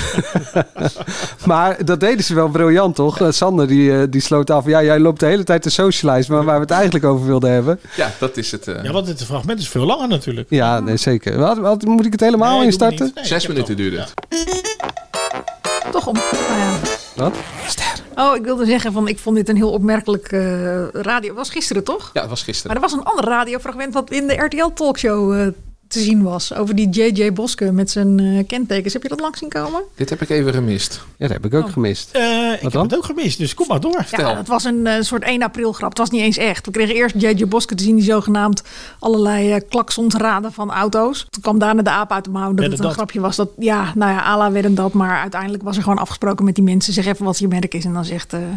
Maar dat deden ze wel briljant, toch? Uh, Sander die, uh, die sloot af. Ja, jij loopt de hele tijd te socialize, maar waar we het eigenlijk over wilden hebben. Ja, dat is het. Uh... Ja, want het fragment is veel langer natuurlijk. Ja, nee, zeker. Wat, wat, moet ik het helemaal Nee, doe instarten? maar niet. Nee, Zes ik heb minuten het duurde het. Toch om. Nou ja. Wat? Oh, ik wilde zeggen van ik vond dit een heel opmerkelijk uh, radio. Het was gisteren toch? Ja, het was gisteren. Maar er was een ander radiofragment wat in de R T L talkshow uh, te zien was. Over die J J Boske met zijn uh, kentekens. Heb je dat langs zien komen? Dit heb ik even gemist. Ja, dat heb ik ook Oh. gemist. Uh, ik heb dan? het ook gemist, dus kom maar door. Vertel. Ja, dat was een uh, soort één april grap. Het was niet eens echt. We kregen eerst J J Boske te zien die zogenaamd allerlei uh, klaksons raden van auto's. Toen kwam daarna de aap uit de mouw dat Wedden het een dat? grapje was. Dat, ja, nou ja, à la wedden dat. Maar uiteindelijk was er gewoon afgesproken met die mensen. Zeg even wat je merk is. En dan zegt uh,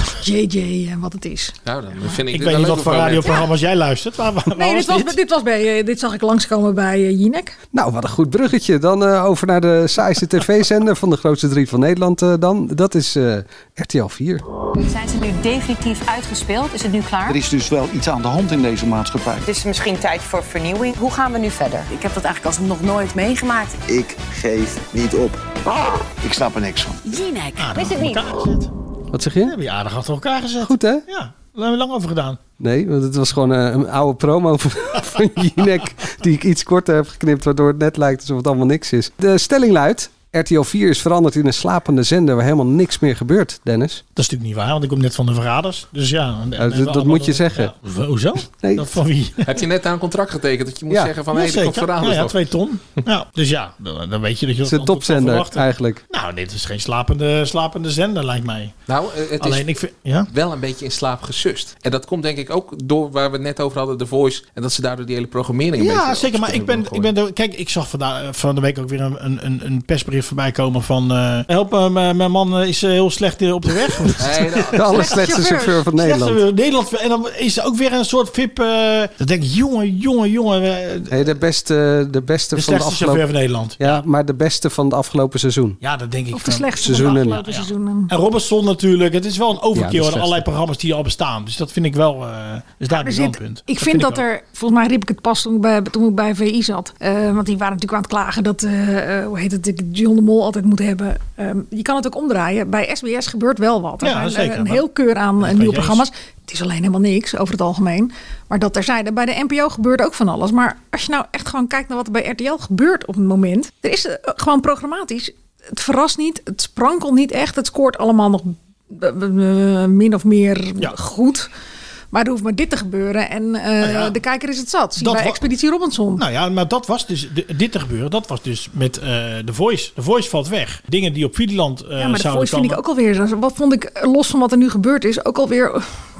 J J uh, wat het is. Nou, dan vind ik, Ik dit weet een niet leuke wat voor moment. radioprogramma's jij luistert. Waar, waar, waar Nee, dit was, dit? dit was bij, uh, dit zag ik langskomen bij uh, Jinek. Nou, wat een goed bruggetje. Dan uh, over naar de saaiste tv-zender van de grootste drie van Nederland uh, dan. Dat is uh, R T L vier. Zijn ze nu definitief uitgespeeld? Is het nu klaar? Er is dus wel iets aan de hand in deze maatschappij. Het is misschien tijd voor vernieuwing. Hoe gaan we nu verder? Ik heb dat eigenlijk als nog nooit meegemaakt. Ik geef niet op. Ik snap er niks van. Jinek. Ah, Wist het dan niet? elkaar gezet. Wat zeg Dat je? heb je aardig achter elkaar gezet. Goed, hè? Ja, daar hebben we lang over gedaan. Nee, want het was gewoon uh, een oude promo van, van Jinek die ik iets korter heb geknipt, waardoor het net lijkt alsof het allemaal niks is. De stelling luidt: R T L vier is veranderd in een slapende zender waar helemaal niks meer gebeurt, Dennis. Dat is natuurlijk niet waar, want ik kom net van de verraders. Dus ja. en- en dat- we dat allemaal moet je door- zeggen. Ja, hoezo? Nee. Dat van wie? Heb je net aan een contract getekend dat je moet Ja. zeggen van Ja, hé, hey, er komt zeker. verraders Ja, ja, op. twee ton. Ja, dus ja, dan, dan weet je dat je Het dat is een antwoord kan topzender verwachten. eigenlijk. Nou, dit is geen slapende, slapende zender, lijkt mij. Nou, uh, het Alleen is ik vind, ja. wel een beetje in slaap gesust. En dat komt denk ik ook door waar we het net over hadden, The Voice. En dat ze daardoor die hele programmering een Ja, beetje zeker. Maar ik ben, ik ben de, kijk, ik zag vandaag, van de week ook weer een, een, een persbericht voorbij komen van uh, help, uh, mijn mijn man is uh, heel slecht uh, op de weg. Nee, dat- De allerslechtste chauffeur van Nederland. Slechtste Nederland. En dan is er ook weer een soort V I P. Uh, dan denk ik, jongen, jongen, jongen. uh, Nee, de beste, de beste de van de slechtste chauffeur afgelopen... van Nederland. Ja, maar de beste van het afgelopen seizoen. Ja, dat denk ik. Of de van- slechtste van de seizoenen. afgelopen Ja, ja. seizoenen. En Robinson natuurlijk. Het is wel een Ja, de overkill aan slechtste. allerlei programma's die al bestaan. Dus dat vind ik wel. Uh, dus daar Er is zit- wel een punt. ik vind dat, ook. er, volgens mij riep ik het pas toen ik bij, toen ik bij V I zat. Uh, want die waren natuurlijk aan het klagen dat, uh, uh, hoe heet het, John de Mol altijd moet hebben. Um, je kan het ook omdraaien. Bij S B S gebeurt wel wat. Er Ja, zijn zeker. uh, een Maar- heel keur aan dat uh, weet nieuwe je eens. programma's. Het is alleen helemaal niks over het algemeen. Maar dat terzijde, bij de N P O gebeurt ook van alles. Maar als je nou echt gewoon kijkt naar wat er bij R T L gebeurt op het moment. Er is uh, gewoon programmatisch. Het verrast niet. Het sprankelt niet echt. Het scoort allemaal nog uh, uh, min of meer Ja. goed. Maar er hoeft maar dit te gebeuren. En uh, ja. de kijker is het zat. Zie Dat bij wa- Expeditie Robinson. Nou ja, maar dat was dus de- dit te gebeuren. Dat was dus met uh, The Voice. The Voice valt weg. Dingen die op Videoland uh, ja, maar de zouden Voice vind komen. ik ook alweer. Wat vond ik, los van wat er nu gebeurd is, ook alweer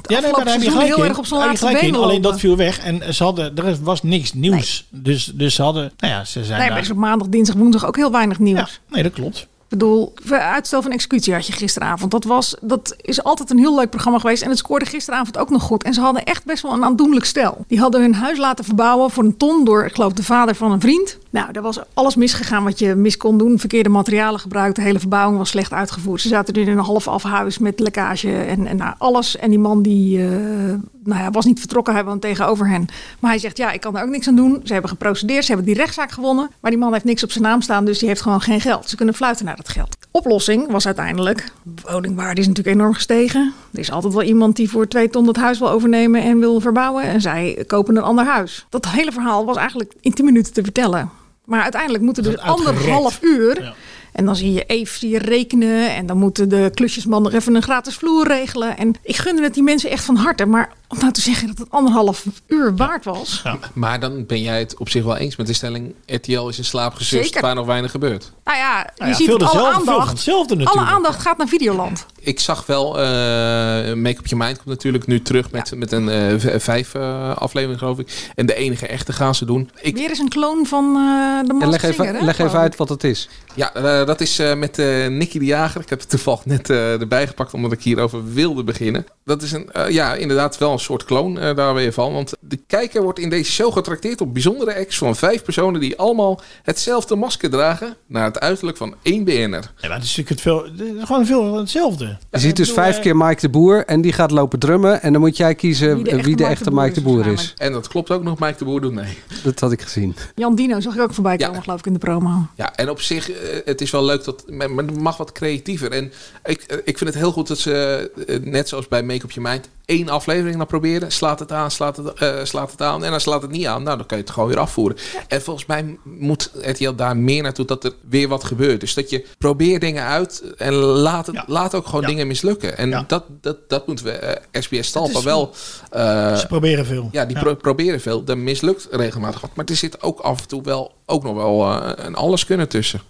het ja, nee, maar daar heb je seizoen gelijk heel in. erg op zijn Daar heb je laatste gelijk benen in. Alleen lopen. dat viel weg en ze hadden, er was niks nieuws. Nee. Dus, dus ze hadden, nou ja, ze zijn Nee, daar... maar er is op maandag, dinsdag, woensdag ook heel weinig nieuws. Ja, nee, dat klopt. Ik bedoel, uitstel van executie had je gisteravond. Dat, was, dat is altijd een heel leuk programma geweest. En het scoorde gisteravond ook nog goed. En ze hadden echt best wel een aandoenlijk stel. Die hadden hun huis laten verbouwen voor een ton door, ik geloof, de vader van een vriend. Nou, daar was alles misgegaan wat je mis kon doen. Verkeerde materialen gebruikt. De hele verbouwing was slecht uitgevoerd. Ze zaten nu in een half af huis met lekkage en, en nou, alles. En die man die uh, nou ja, was niet vertrokken. Hij woont tegenover hen. Maar hij zegt, ja, ik kan er ook niks aan doen. Ze hebben geprocedeerd. Ze hebben die rechtszaak gewonnen. Maar die man heeft niks op zijn naam staan. Dus die heeft gewoon geen geld. Ze kunnen fluiten naar dat geld. Oplossing was uiteindelijk, woningwaarde is natuurlijk enorm gestegen. Er is altijd wel iemand die voor twee ton dat huis wil overnemen en wil verbouwen. En zij kopen een ander huis. Dat hele verhaal was eigenlijk in tien minuten te vertellen. Maar uiteindelijk moeten dus anderhalf uur... Ja. En dan zie je Eve zie je rekenen. En dan moeten de klusjesman nog even een gratis vloer regelen. En ik gunde het die mensen echt van harte. Maar om nou te zeggen dat het anderhalf uur waard was. Ja. Maar dan ben jij het op zich wel eens met de stelling... R T L is in slaap gesust waar nog weinig gebeurt. Nou ja, je nou ja, ziet het, alle aandacht. Alle aandacht gaat naar Videoland. Ik zag wel, uh, Make Up Your Mind komt natuurlijk nu terug met, ja. met een uh, vijf uh, aflevering, geloof ik. En de enige echte gaan ze doen. Ik... Weer eens een kloon van uh, de Masked Singer, Singer, hè? Leg even uit wat het is. Ja, uh, dat is uh, met uh, Nicky de Jager. Ik heb het toevallig net uh, erbij gepakt omdat ik hierover wilde beginnen. Dat is een, uh, ja, inderdaad wel een soort kloon uh, daar weer van. Want de kijker wordt in deze show getrakteerd op bijzondere acts van vijf personen die allemaal hetzelfde masker dragen naar het uiterlijk van één B N R. Ja, maar het is natuurlijk het veel, het is gewoon veel hetzelfde. Je ziet dus vijf keer Mike de Boer en die gaat lopen drummen. En dan moet jij kiezen wie de echte, wie de echte Mike de Boer is. En dat klopt ook nog, Mike de Boer doet mee. Dat had ik gezien. Jan Dino zag ik ook voorbij komen, ja. geloof ik, in de promo. Ja, en op zich, het is wel leuk, dat, maar het mag wat creatiever. En ik, ik vind het heel goed dat ze, net zoals bij Make Up Your Mind, één aflevering dan proberen. Slaat het aan, slaat het, uh, slaat het aan. En dan slaat het niet aan, nou dan kan je het gewoon weer afvoeren. Ja. En volgens mij moet R T L daar meer naartoe dat er weer wat gebeurt. Dus dat je probeert dingen uit en laat, het, ja. laat ook gewoon ja. dingen mislukken. En ja. dat, dat, dat moeten we uh, S B S Talpa wel... Uh, Ze proberen veel. Ja, die ja. Pro- proberen veel. Dat mislukt regelmatig wat. Maar er zit ook af en toe wel ook nog wel uh, een alles kunnen tussen.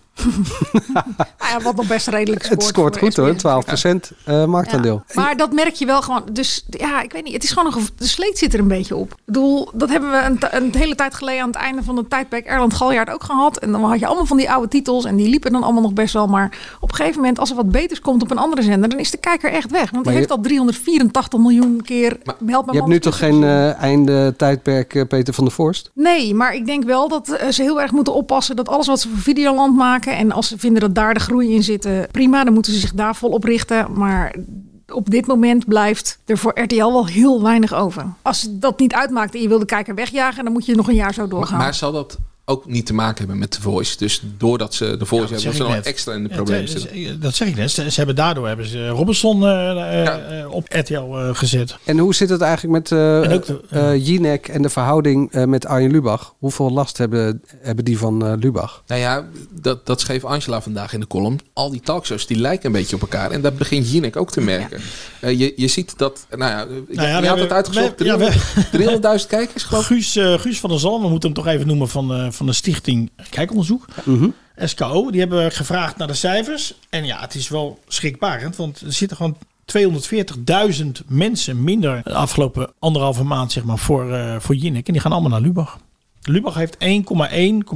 Nou ja, wat nog best redelijk scoort. Het scoort goed hoor, twaalf procent uh, marktaandeel. Ja, maar dat merk je wel gewoon. Dus ja, ik weet niet, het is gewoon nog, de sleet zit er een beetje op. Ik bedoel, dat hebben we een, t- een hele tijd geleden aan het einde van het tijdperk Erland Galjaard ook gehad. En dan had je allemaal van die oude titels en die liepen dan allemaal nog best wel. Maar op een gegeven moment, als er wat beters komt op een andere zender, dan is de kijker echt weg. Want die je, heeft al driehonderdvierentachtig miljoen keer. Maar, je hebt nu toch geen uh, einde tijdperk uh, Peter van der Voorst? Nee, maar ik denk wel dat uh, ze heel erg moeten oppassen dat alles wat ze voor Videoland maken, en als ze vinden dat daar de groei in zit, prima, dan moeten ze zich daar volop richten. Maar op dit moment blijft er voor R T L wel heel weinig over. Als dat niet uitmaakt en je wil de kijker wegjagen, dan moet je nog een jaar zo doorgaan. Maar, maar zal dat ook niet te maken hebben met The Voice? Dus doordat ze The Voice ja, hebben, dat ze nog net. extra in de ja, problemen zitten. Dat zeg ik net. Ze, ze hebben daardoor hebben ze Robinson uh, ja. uh, op R T L uh, gezet. En hoe zit het eigenlijk met uh, en de, uh, uh, Jinek en de verhouding uh, met Arjen Lubach? Hoeveel last hebben, hebben die van uh, Lubach? Nou ja, dat, dat schreef Angela vandaag in de column. Al die talkshows die lijken een beetje op elkaar. En dat begint Jinek ook te merken. Ja. Uh, je, je ziet dat... Nou ja, nou ja je had het uitgezocht. driehonderdduizend kijkers geloof ik. Guus, uh, Guus van der Zalm, we moeten hem toch even noemen van... Uh, van de Stichting Kijkonderzoek, mm-hmm. S K O. Die hebben gevraagd naar de cijfers. En ja, het is wel schrikbarend, want er zitten gewoon tweehonderdveertigduizend mensen minder de afgelopen anderhalve maand, zeg maar, voor, uh, voor Jinek. En die gaan allemaal naar Lubach. Lubach heeft één komma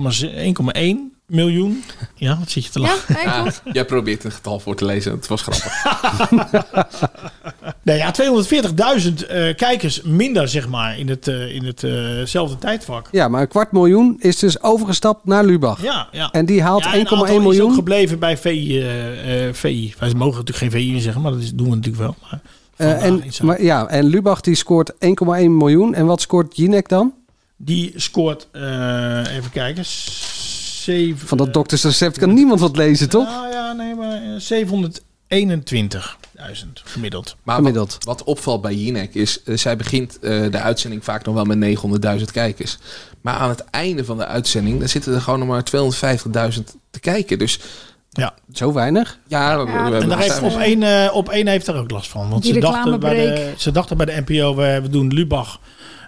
één miljoen. Ja, wat zit je te lachen? Ja, ah, jij probeert een getal voor te lezen. Het was grappig. Nee, ja, tweehonderdveertigduizend uh, kijkers minder, zeg maar, in het, uh, in hetzelfde uh tijdvak. Ja, maar een kwart miljoen is dus overgestapt naar Lubach. Ja, ja. En die haalt ja, één komma één miljoen. Is ook gebleven bij V I. Uh, uh, V I. Wij mogen natuurlijk geen V I zeggen, maar dat is, doen we natuurlijk wel. Maar, uh, en, maar ja, en Lubach die scoort één komma één miljoen. En wat scoort Jinek dan? Die scoort, uh, even kijken, zeven, van dat doktersrecept kan niemand wat lezen, toch? Nou ja, nee, maar zevenhonderdeenentwintigduizend gemiddeld. Maar gemiddeld. Wat, wat opvalt bij Jinek is, uh, zij begint uh, de uitzending vaak nog wel met negenhonderdduizend kijkers. Maar aan het einde van de uitzending, dan zitten er gewoon nog maar tweehonderdvijftigduizend te kijken. Dus ja, zo weinig? Ja, ja we en daar heeft op één uh, op één heeft er ook last van. Want ze dachten, bij de, ze dachten bij de N P O, we, we doen Lubach.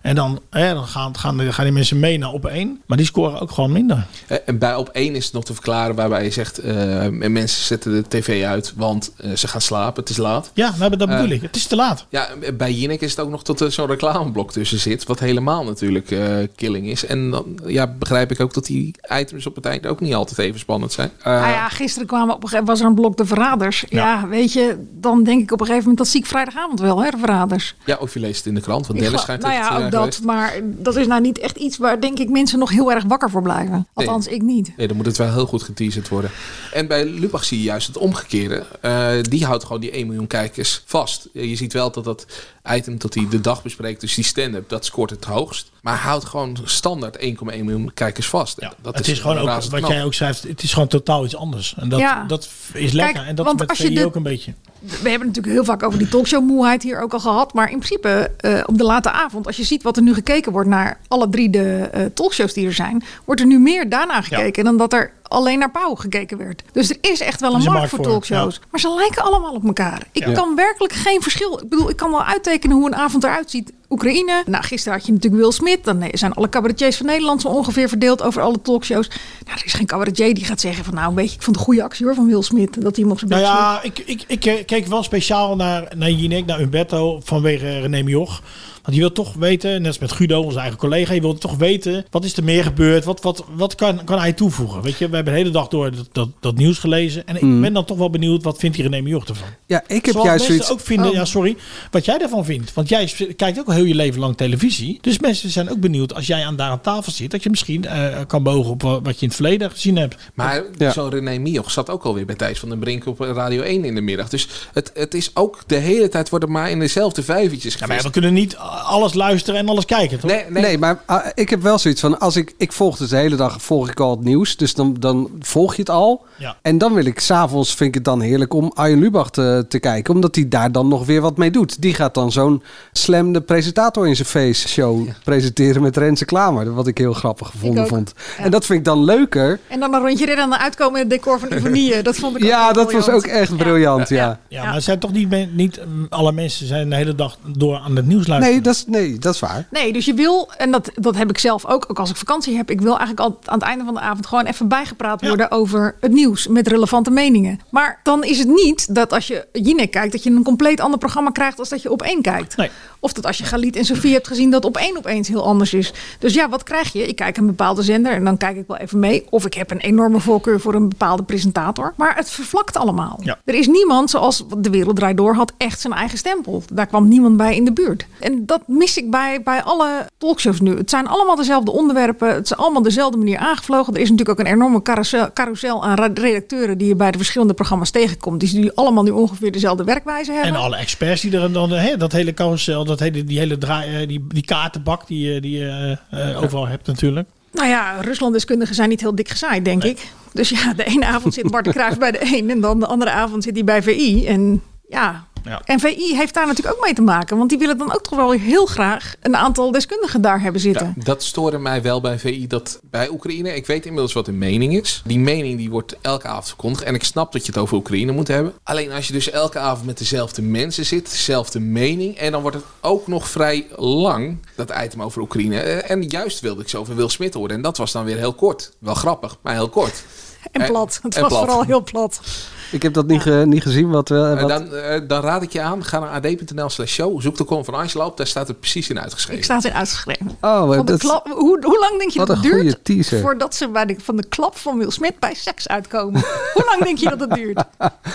En dan, hè, dan gaan, gaan, gaan die mensen mee naar op één. Maar die scoren ook gewoon minder. En bij op één is het nog te verklaren waarbij je zegt... Uh, mensen zetten de tv uit, want uh, ze gaan slapen. Het is laat. Ja, nou, dat bedoel uh, ik. Het is te laat. Ja, bij Jinek is het ook nog dat er zo'n reclameblok tussen zit. Wat helemaal natuurlijk uh, killing is. En dan ja, begrijp ik ook dat die items op het eind ook niet altijd even spannend zijn. Uh, nou ja, gisteren kwamen op een gegeven was er een blok de verraders. Ja. ja, weet je, dan denk ik op een gegeven moment dat zie ik vrijdagavond wel, hè, de verraders. Ja, of je leest het in de krant, want Dennis schijnt nou het ja, ook dat. Geweest. Maar dat is nou niet echt iets waar denk ik mensen nog heel erg wakker voor blijven. Althans, nee. ik niet. Nee, dan moet het wel heel goed geteaserd worden. En bij Lubach zie je juist het omgekeerde. Uh, die houdt gewoon die één miljoen kijkers vast. Je ziet wel dat dat item dat hij de dag bespreekt, dus die stand-up, dat scoort het hoogst. Maar hij houdt gewoon standaard één komma één miljoen kijkers vast. Ja, dat het is, is gewoon ook, wat knap. Jij ook schrijft, het is gewoon totaal iets anders. En dat, ja. dat is lekker. Kijk, en dat met V I de, ook een beetje. We hebben natuurlijk heel vaak over die talkshow-moeheid hier ook al gehad. Maar in principe uh, op de late avond, als je ziet wat er nu gekeken wordt naar alle drie de uh, talkshows die er zijn, wordt er nu meer daarna gekeken ja. dan dat er alleen naar Pauw gekeken werd. Dus er is echt wel een markt voor talkshows. Ja. Maar ze lijken allemaal op elkaar. Ik ja. kan werkelijk geen verschil. Ik bedoel, ik kan wel uittekenen hoe een avond eruit ziet. Oekraïne. Nou, gisteren had je natuurlijk Will Smith. Dan zijn alle cabaretiers van Nederland zo ongeveer verdeeld over alle talkshows. Nou, er is geen cabaretier die gaat zeggen van nou, weet je, ik vond het een goede actie hoor van Will Smith. Dat hij hem op zijn bek Nou ja, ik, ik, ik keek wel speciaal naar, naar Jinek, naar Umberto vanwege René Mioch. Want je wilt toch weten, net als met Guido, onze eigen collega, je wilt toch weten, wat is er meer gebeurd? Wat, wat, wat kan, kan hij toevoegen? Weet je, we hebben de hele dag door dat, dat, dat nieuws gelezen. En ik mm. ben dan toch wel benieuwd, wat vindt die René Mioch ervan? Ja, ik heb Zoals juist mensen zoiets... ook vinden, oh. ja sorry, wat jij daarvan vindt. Want jij kijkt ook al heel je leven lang televisie. Dus mensen zijn ook benieuwd, als jij aan daar aan tafel zit, dat je misschien uh, kan bogen op wat je in het verleden gezien hebt. Maar ja. zo'n René Mioch zat ook alweer bij Thijs van den Brink op Radio één in de middag. Dus het, het is ook de hele tijd worden maar in dezelfde vijvertjes ja, maar we kunnen niet alles luisteren en alles kijken, toch? Nee, nee. nee maar uh, ik heb wel zoiets van, als ik, ik volg dus de hele dag, volg ik al het nieuws. Dus dan, dan volg je het al. Ja. En dan wil ik, s'avonds vind ik het dan heerlijk om Arjen Lubach te, te kijken. Omdat hij daar dan nog weer wat mee doet. Die gaat dan zo'n Slam de presentator in zijn face show ja. presenteren met Renze Klamer. Wat ik heel grappig gevonden vond. Ja. En dat vind ik dan leuker. En dan een rondje rennen en dan uitkomen in het decor van Ivonie. Dat vond ik ook Ja, dat briljant. was ook echt briljant, ja. Ja, ja. ja, ja maar zijn toch niet, niet alle mensen zijn de hele dag door aan het nieuws luisteren? Nee, dat is, nee, dat is waar. Nee, dus je wil, en dat, dat heb ik zelf ook, ook als ik vakantie heb, ik wil eigenlijk al aan het einde van de avond gewoon even bijgepraat worden ja. over het nieuws met relevante meningen. Maar dan is het niet dat als je Jinek kijkt, dat je een compleet ander programma krijgt als dat je op één kijkt. Nee. Of dat als je Galit en Sofie hebt gezien, dat op één opeens heel anders is. Dus ja, wat krijg je? Ik kijk een bepaalde zender en dan kijk ik wel even mee. Of ik heb een enorme voorkeur voor een bepaalde presentator. Maar het vervlakt allemaal. Ja. Er is niemand, zoals De Wereld Draait Door had, echt zijn eigen stempel. Daar kwam niemand bij in de buurt. En dat mis ik bij, bij alle talkshows nu. Het zijn allemaal dezelfde onderwerpen. Het is allemaal dezelfde manier aangevlogen. Er is natuurlijk ook een enorme carousel, carousel aan redacteuren die je bij de verschillende programma's tegenkomt. Die, die allemaal nu ongeveer dezelfde werkwijze hebben. En alle experts die er dan, hè, dat hele carousel, dat hele, die hele draai, die, die kaartenbak die, die je uh, uh, overal hebt natuurlijk. Nou ja, Ruslanddeskundigen zijn niet heel dik gezaaid, denk nee. ik. Dus ja, de ene avond zit Bart de Cruijff bij de een en dan de andere avond zit hij bij V I. En ja... Ja. En V I heeft daar natuurlijk ook mee te maken. Want die willen dan ook toch wel heel graag een aantal deskundigen daar hebben zitten. Ja, dat stoorde mij wel bij V I. Dat bij Oekraïne, ik weet inmiddels wat de mening is. Die mening die wordt elke avond verkondigd. En ik snap dat je het over Oekraïne moet hebben. Alleen als je dus elke avond met dezelfde mensen zit. Dezelfde mening. En dan wordt het ook nog vrij lang, dat item over Oekraïne. En juist wilde ik zo over Will Smith horen. En dat was dan weer heel kort. Wel grappig, maar heel kort. En plat. Het en was plat. vooral heel plat. Ik heb dat niet, ge, niet gezien. Wat, uh, wat... Dan, uh, dan raad ik je aan, ga naar ad.nl slash show. Zoek de column van Angela op, daar staat het precies in uitgeschreven. Ik sta het in uitgeschreven. Oh, van de dat... klap, hoe, hoe lang denk je wat dat het duurt voordat ze bij de, van de klap van Will Smith bij seks uitkomen? Hoe lang denk je dat het duurt?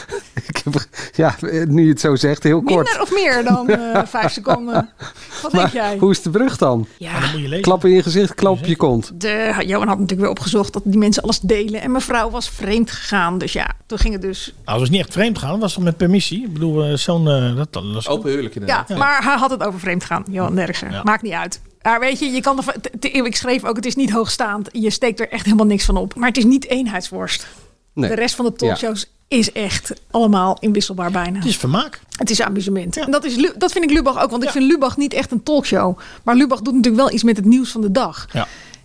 Ik heb, ja, nu je het zo zegt, heel Minder kort. of meer dan uh, vijf seconden? Wat maar denk jij? Hoe is de brug dan? Ja. Dan moet je lezen. Klap in je gezicht, klap op je kont. De, Johan had natuurlijk weer opgezocht dat die mensen alles delen. En mevrouw was vreemd gegaan. Dus ja, toen ging het dus... Nou, het was niet echt vreemd gaan. Het was toch met permissie? Ik bedoel, zo'n... Uh, dat, dat was open huwelijk inderdaad. Ja, ja, maar hij had het over vreemd gaan. Johan Derksen. Ja. Maakt niet uit. Maar weet je, je kan er, t- t- ik schreef ook, het is niet hoogstaand. Je steekt er echt helemaal niks van op. Maar het is niet eenheidsworst. Nee. De rest van de talkshows ja. is echt allemaal inwisselbaar bijna. Het is vermaak. Het is amusement. Ja. En dat, is, dat vind ik Lubach ook. Want ja. ik vind Lubach niet echt een talkshow. Maar Lubach doet natuurlijk wel iets met het nieuws van de dag. Ja.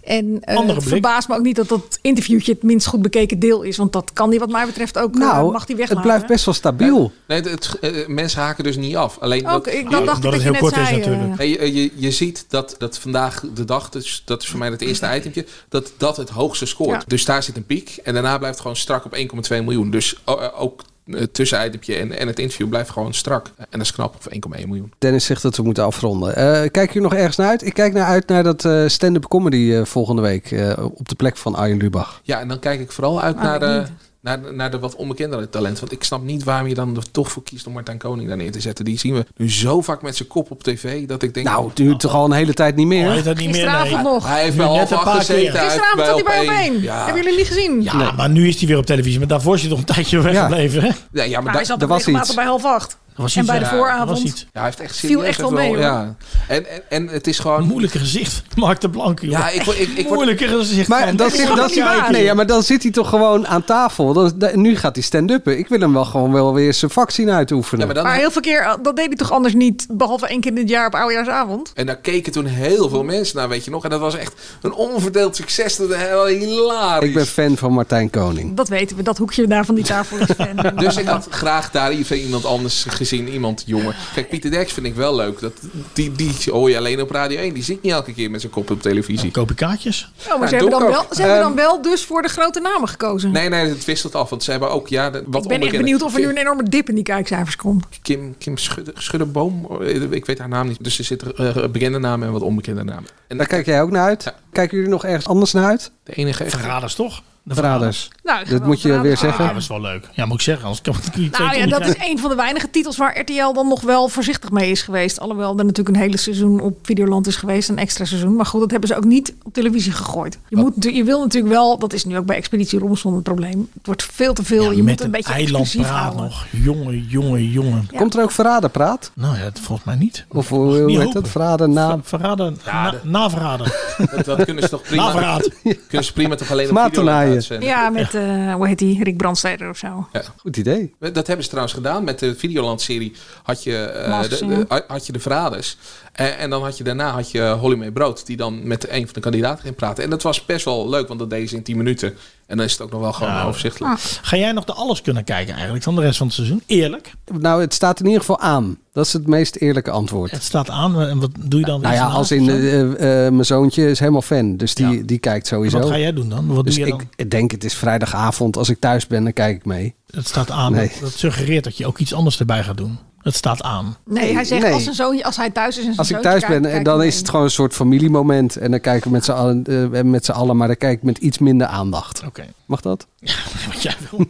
En uh, het verbaast me ook niet dat dat interviewtje het minst goed bekeken deel is. Want dat kan die wat mij betreft ook, nou, uh, mag die weglaten. Het blijft best wel stabiel. Nee, het, het, mensen haken dus niet af. Alleen ook, dat, ik dat dacht dat ik het dat heel je net kort zei, is natuurlijk. uh, je, je, je ziet dat, dat vandaag de dag, dus dat is voor mij het eerste itempje, dat dat het hoogste scoort. Ja. Dus daar zit een piek. En daarna blijft het gewoon strak op één komma twee miljoen. Dus uh, ook het tussenitempje en, en het interview blijft gewoon strak. En dat is knap voor één komma één miljoen. Dennis zegt dat we moeten afronden. Uh, kijk je nog ergens naar uit? Ik kijk naar uit naar dat uh, stand-up comedy uh, volgende week uh, op de plek van Arjen Lubach. Ja, en dan kijk ik vooral uit naar de, naar, naar de wat onbekendere talent. Want ik snap niet waarom je dan er toch voor kiest om Martijn Koning daar neer te zetten. Die zien we nu zo vaak met zijn kop op tv dat ik denk... Nou, het duurt toch al een hele tijd niet meer? Oh, dat niet Gisteravond meer, nee. nog. Hij heeft wel half acht gezeten. Gisteravond zat hij bij op één. Ja. Hebben jullie niet gezien? Ja, nee. Maar nu is hij weer op televisie. Maar daarvoor is hij toch een tijdje weggebleven. Ja. Ja, ja, maar, maar da- hij zat er was iets. bij half acht. Was en bij de ja, vooravond ja, hij heeft echt viel echt wel mee. Hoor. Ja. En, en, en het is gewoon... Een moeilijke gezicht. Mark de Blanke. Ja, ik, ik, ik word... Moeilijke gezicht. Maar dan zit, dan zit, nee, ja, maar dan zit hij toch gewoon aan tafel. Dan, dan, nu gaat hij stand-uppen. Ik wil hem wel gewoon wel weer zijn vak zien uitoefenen. Ja, maar, dan... maar heel veel keer, dat deed hij toch anders niet, behalve één keer in het jaar op oudejaarsavond. En daar keken toen heel veel mensen naar, weet je nog. En dat was echt een onverdeeld succes. Dat was heel hilarisch. Ik ben fan van Martijn Koning. Dat weten we, dat hoekje daar van die tafel is fan. Dus ik had graag daar even iemand anders gezien, iemand jongen. Kijk, Pieter Derks vind ik wel leuk. Dat, die, die hoor je alleen op Radio één. Die zie ik niet elke keer met zijn kop op televisie. Dan koop je kaartjes. Oh, maar ja, ze, hebben dan, wel, ze um, hebben dan wel dus voor de grote namen gekozen. Nee, nee, het wisselt af. Want ze hebben ook, ja, de, wat ik ben echt benieuwd of er nu een enorme dip in die kijkcijfers komt. Kim, Kim Schudde, Schuddeboom, ik weet haar naam niet. Dus er zitten uh, bekende namen en wat onbekende namen. En daar kijk jij ook naar uit. Ja. Kijken jullie nog ergens anders naar uit? De enige echte. Verraders toch? De Verraders. Nou, dat moet je verraders. weer zeggen. Ah, dat is wel leuk. Ja, moet ik zeggen. Anders kan ik niet. Nou ja, dat is een van de weinige titels waar R T L dan nog wel voorzichtig mee is geweest. Alhoewel er natuurlijk een hele seizoen op Videoland is geweest, een extra seizoen. Maar goed, dat hebben ze ook niet op televisie gegooid. Je, moet, je wil natuurlijk wel, dat is nu ook bij Expeditie Robinson het probleem. Het wordt veel te veel. Ja, je moet een, een beetje exclusief houden. Nog. Jongen, jongen, jongen. Ja. Komt er ook Verraderpraat? Nou ja, volgens mij niet. Of hoe, hoe heet dat? Verraden na... Verraden, ja, na, na verraden. dat, dat kunnen ze toch prima. Naverraad. Kunnen ze prima toch alleen op Videoland uitzenden. Ja, met Uh, hoe heet die? Rick Brandsteder of zo. Ja. Goed idee. Dat hebben ze trouwens gedaan. Met de Videoland-serie had je, uh, Masks, de, de, ja. had je de Verraders. En, en dan had je daarna had je Holly May Brood, die dan met een van de kandidaten ging praten. En dat was best wel leuk, want dat deden ze in tien minuten. En dan is het ook nog wel gewoon ja, overzichtelijk. Ah. Ga jij nog de alles kunnen kijken eigenlijk van de rest van het seizoen? Eerlijk? Nou, het staat in ieder geval aan. Dat is het meest eerlijke antwoord. Het staat aan. En wat doe je dan? Nou ja, als in uh, uh, mijn zoontje is helemaal fan. Dus die, ja. die kijkt sowieso. Wat ga jij doen dan? Wat dus doe je dan? Ik denk het is vrijdagavond. Als ik thuis ben, dan kijk ik mee. Het staat aan. Nee. Dat, dat suggereert dat je ook iets anders erbij gaat doen. Het staat aan. Nee, hij zegt nee. als, zijn zoontje, als hij thuis is en zijn Als ik thuis ben, kijkt, dan is het gewoon een soort familiemoment. En dan kijken we met z'n allen, uh, met z'n allen, maar dan kijk ik met iets minder aandacht. Oké. Okay. Mag dat? Ja, wat jij wil.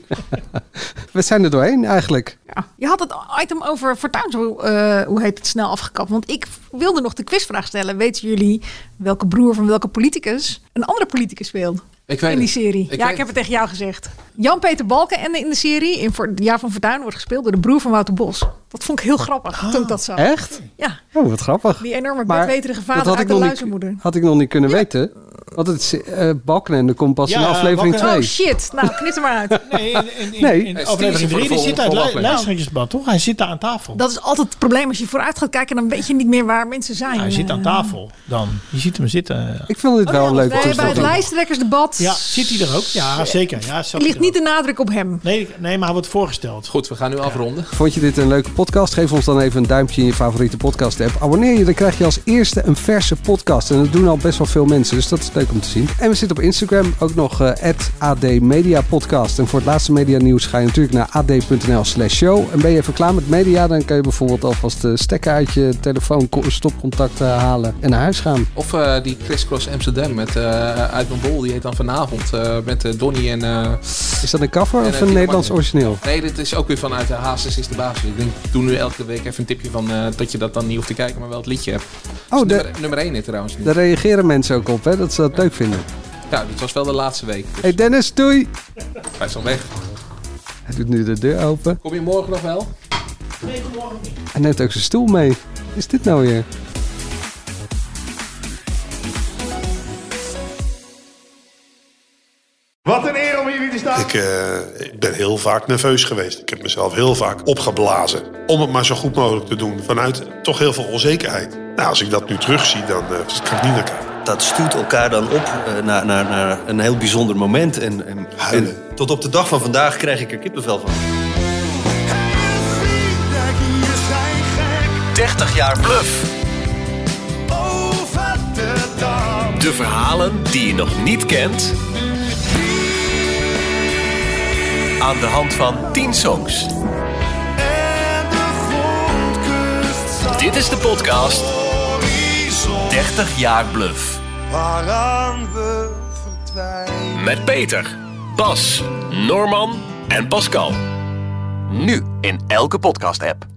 We zijn er doorheen eigenlijk. Ja. Je had het item over Fortuyn zo, uh, hoe heet het, snel afgekapt. Want ik wilde nog de quizvraag stellen. Weten jullie welke broer van welke politicus een andere politicus speelt? Ik weet in die serie. Ik ja, ik heb het tegen jou gezegd. Jan-Peter Balkenende in de serie, in voor het jaar van Fortuyn, wordt gespeeld door de broer van Wouter Bos. Dat vond ik heel grappig, ah, toen ik dat zag. Echt? Ja. Oh, wat grappig. Die enorme bedweterige vader uit de luizenmoeder. Niet, had ik nog niet kunnen ja. weten. Want het uh, Balkenende komt pas ja, in aflevering twee. Oh shit, nou knip er maar uit. Nee, in, in, in, nee. in, in aflevering drie die zit uit lu- luisteraarsbad, toch? Hij zit daar aan tafel. Dat is altijd het probleem. Als je vooruit gaat kijken, dan weet je niet meer waar mensen zijn. Ja, hij zit aan tafel dan. Je ziet hem zitten. Ik vind dit wel oh, ja, een leuke toestand. Bij het lijsttrekkersdebat. Ja, zit hij er ook? Ja, zeker. Ja, er ligt niet de nadruk op hem. Nee, nee, maar hij wordt voorgesteld. Goed, we gaan nu afronden. Vond je dit een leuke podcast? Geef ons dan even een duimpje in je favoriete podcast app. Abonneer je, dan krijg je als eerste een verse podcast. En dat doen al best wel veel mensen, dus dat is leuk om te zien. En we zitten op Instagram ook nog uh, at A D Media Podcast. En voor het laatste media nieuws ga je natuurlijk naar ad.nl slash show. En ben je even klaar met media, dan kan je bijvoorbeeld alvast de stekker uit je telefoon stopcontact uh, halen en naar huis gaan. Of uh, die Crisscross Amsterdam met uh, uit mijn bol, die heet dan vanavond uh, met uh, Donnie en... Uh, is dat een cover en, of een Nederlands origineel? Nee, dit is ook weer vanuit de Hazes is de basis. Ik denk, doe nu elke week even een tipje van uh, dat je dat dan niet hoeft te kijken, maar wel het liedje hebt. Oh, de, nummer, nummer één dit trouwens. Daar reageren mensen ook op, hè, dat ze dat leuk vinden. Ja, dit was wel de laatste week. Dus. Hey Dennis, doei! Hij is al weg. Hij doet nu de deur open. Kom je morgen nog wel? Nee, kom morgen niet. Hij neemt ook zijn stoel mee. Wat is dit nou weer? Wat een eer om hier te staan. Ik, uh, ik ben heel vaak nerveus geweest. Ik heb mezelf heel vaak opgeblazen. Om het maar zo goed mogelijk te doen vanuit toch heel veel onzekerheid. Nou, als ik dat nu terugzie, dan uh, kan ik niet naar kijken. dat stuurt elkaar dan op uh, naar, naar, naar een heel bijzonder moment. En, en, en tot op de dag van vandaag krijg ik er kippenvel van. dertig jaar Bluff. De verhalen die je nog niet kent. Aan de hand van tien songs. Dit is de podcast dertig jaar Bluff. Waaraan we verdwijnen. Met Peter, Bas, Norman en Pascal. Nu in elke podcast-app.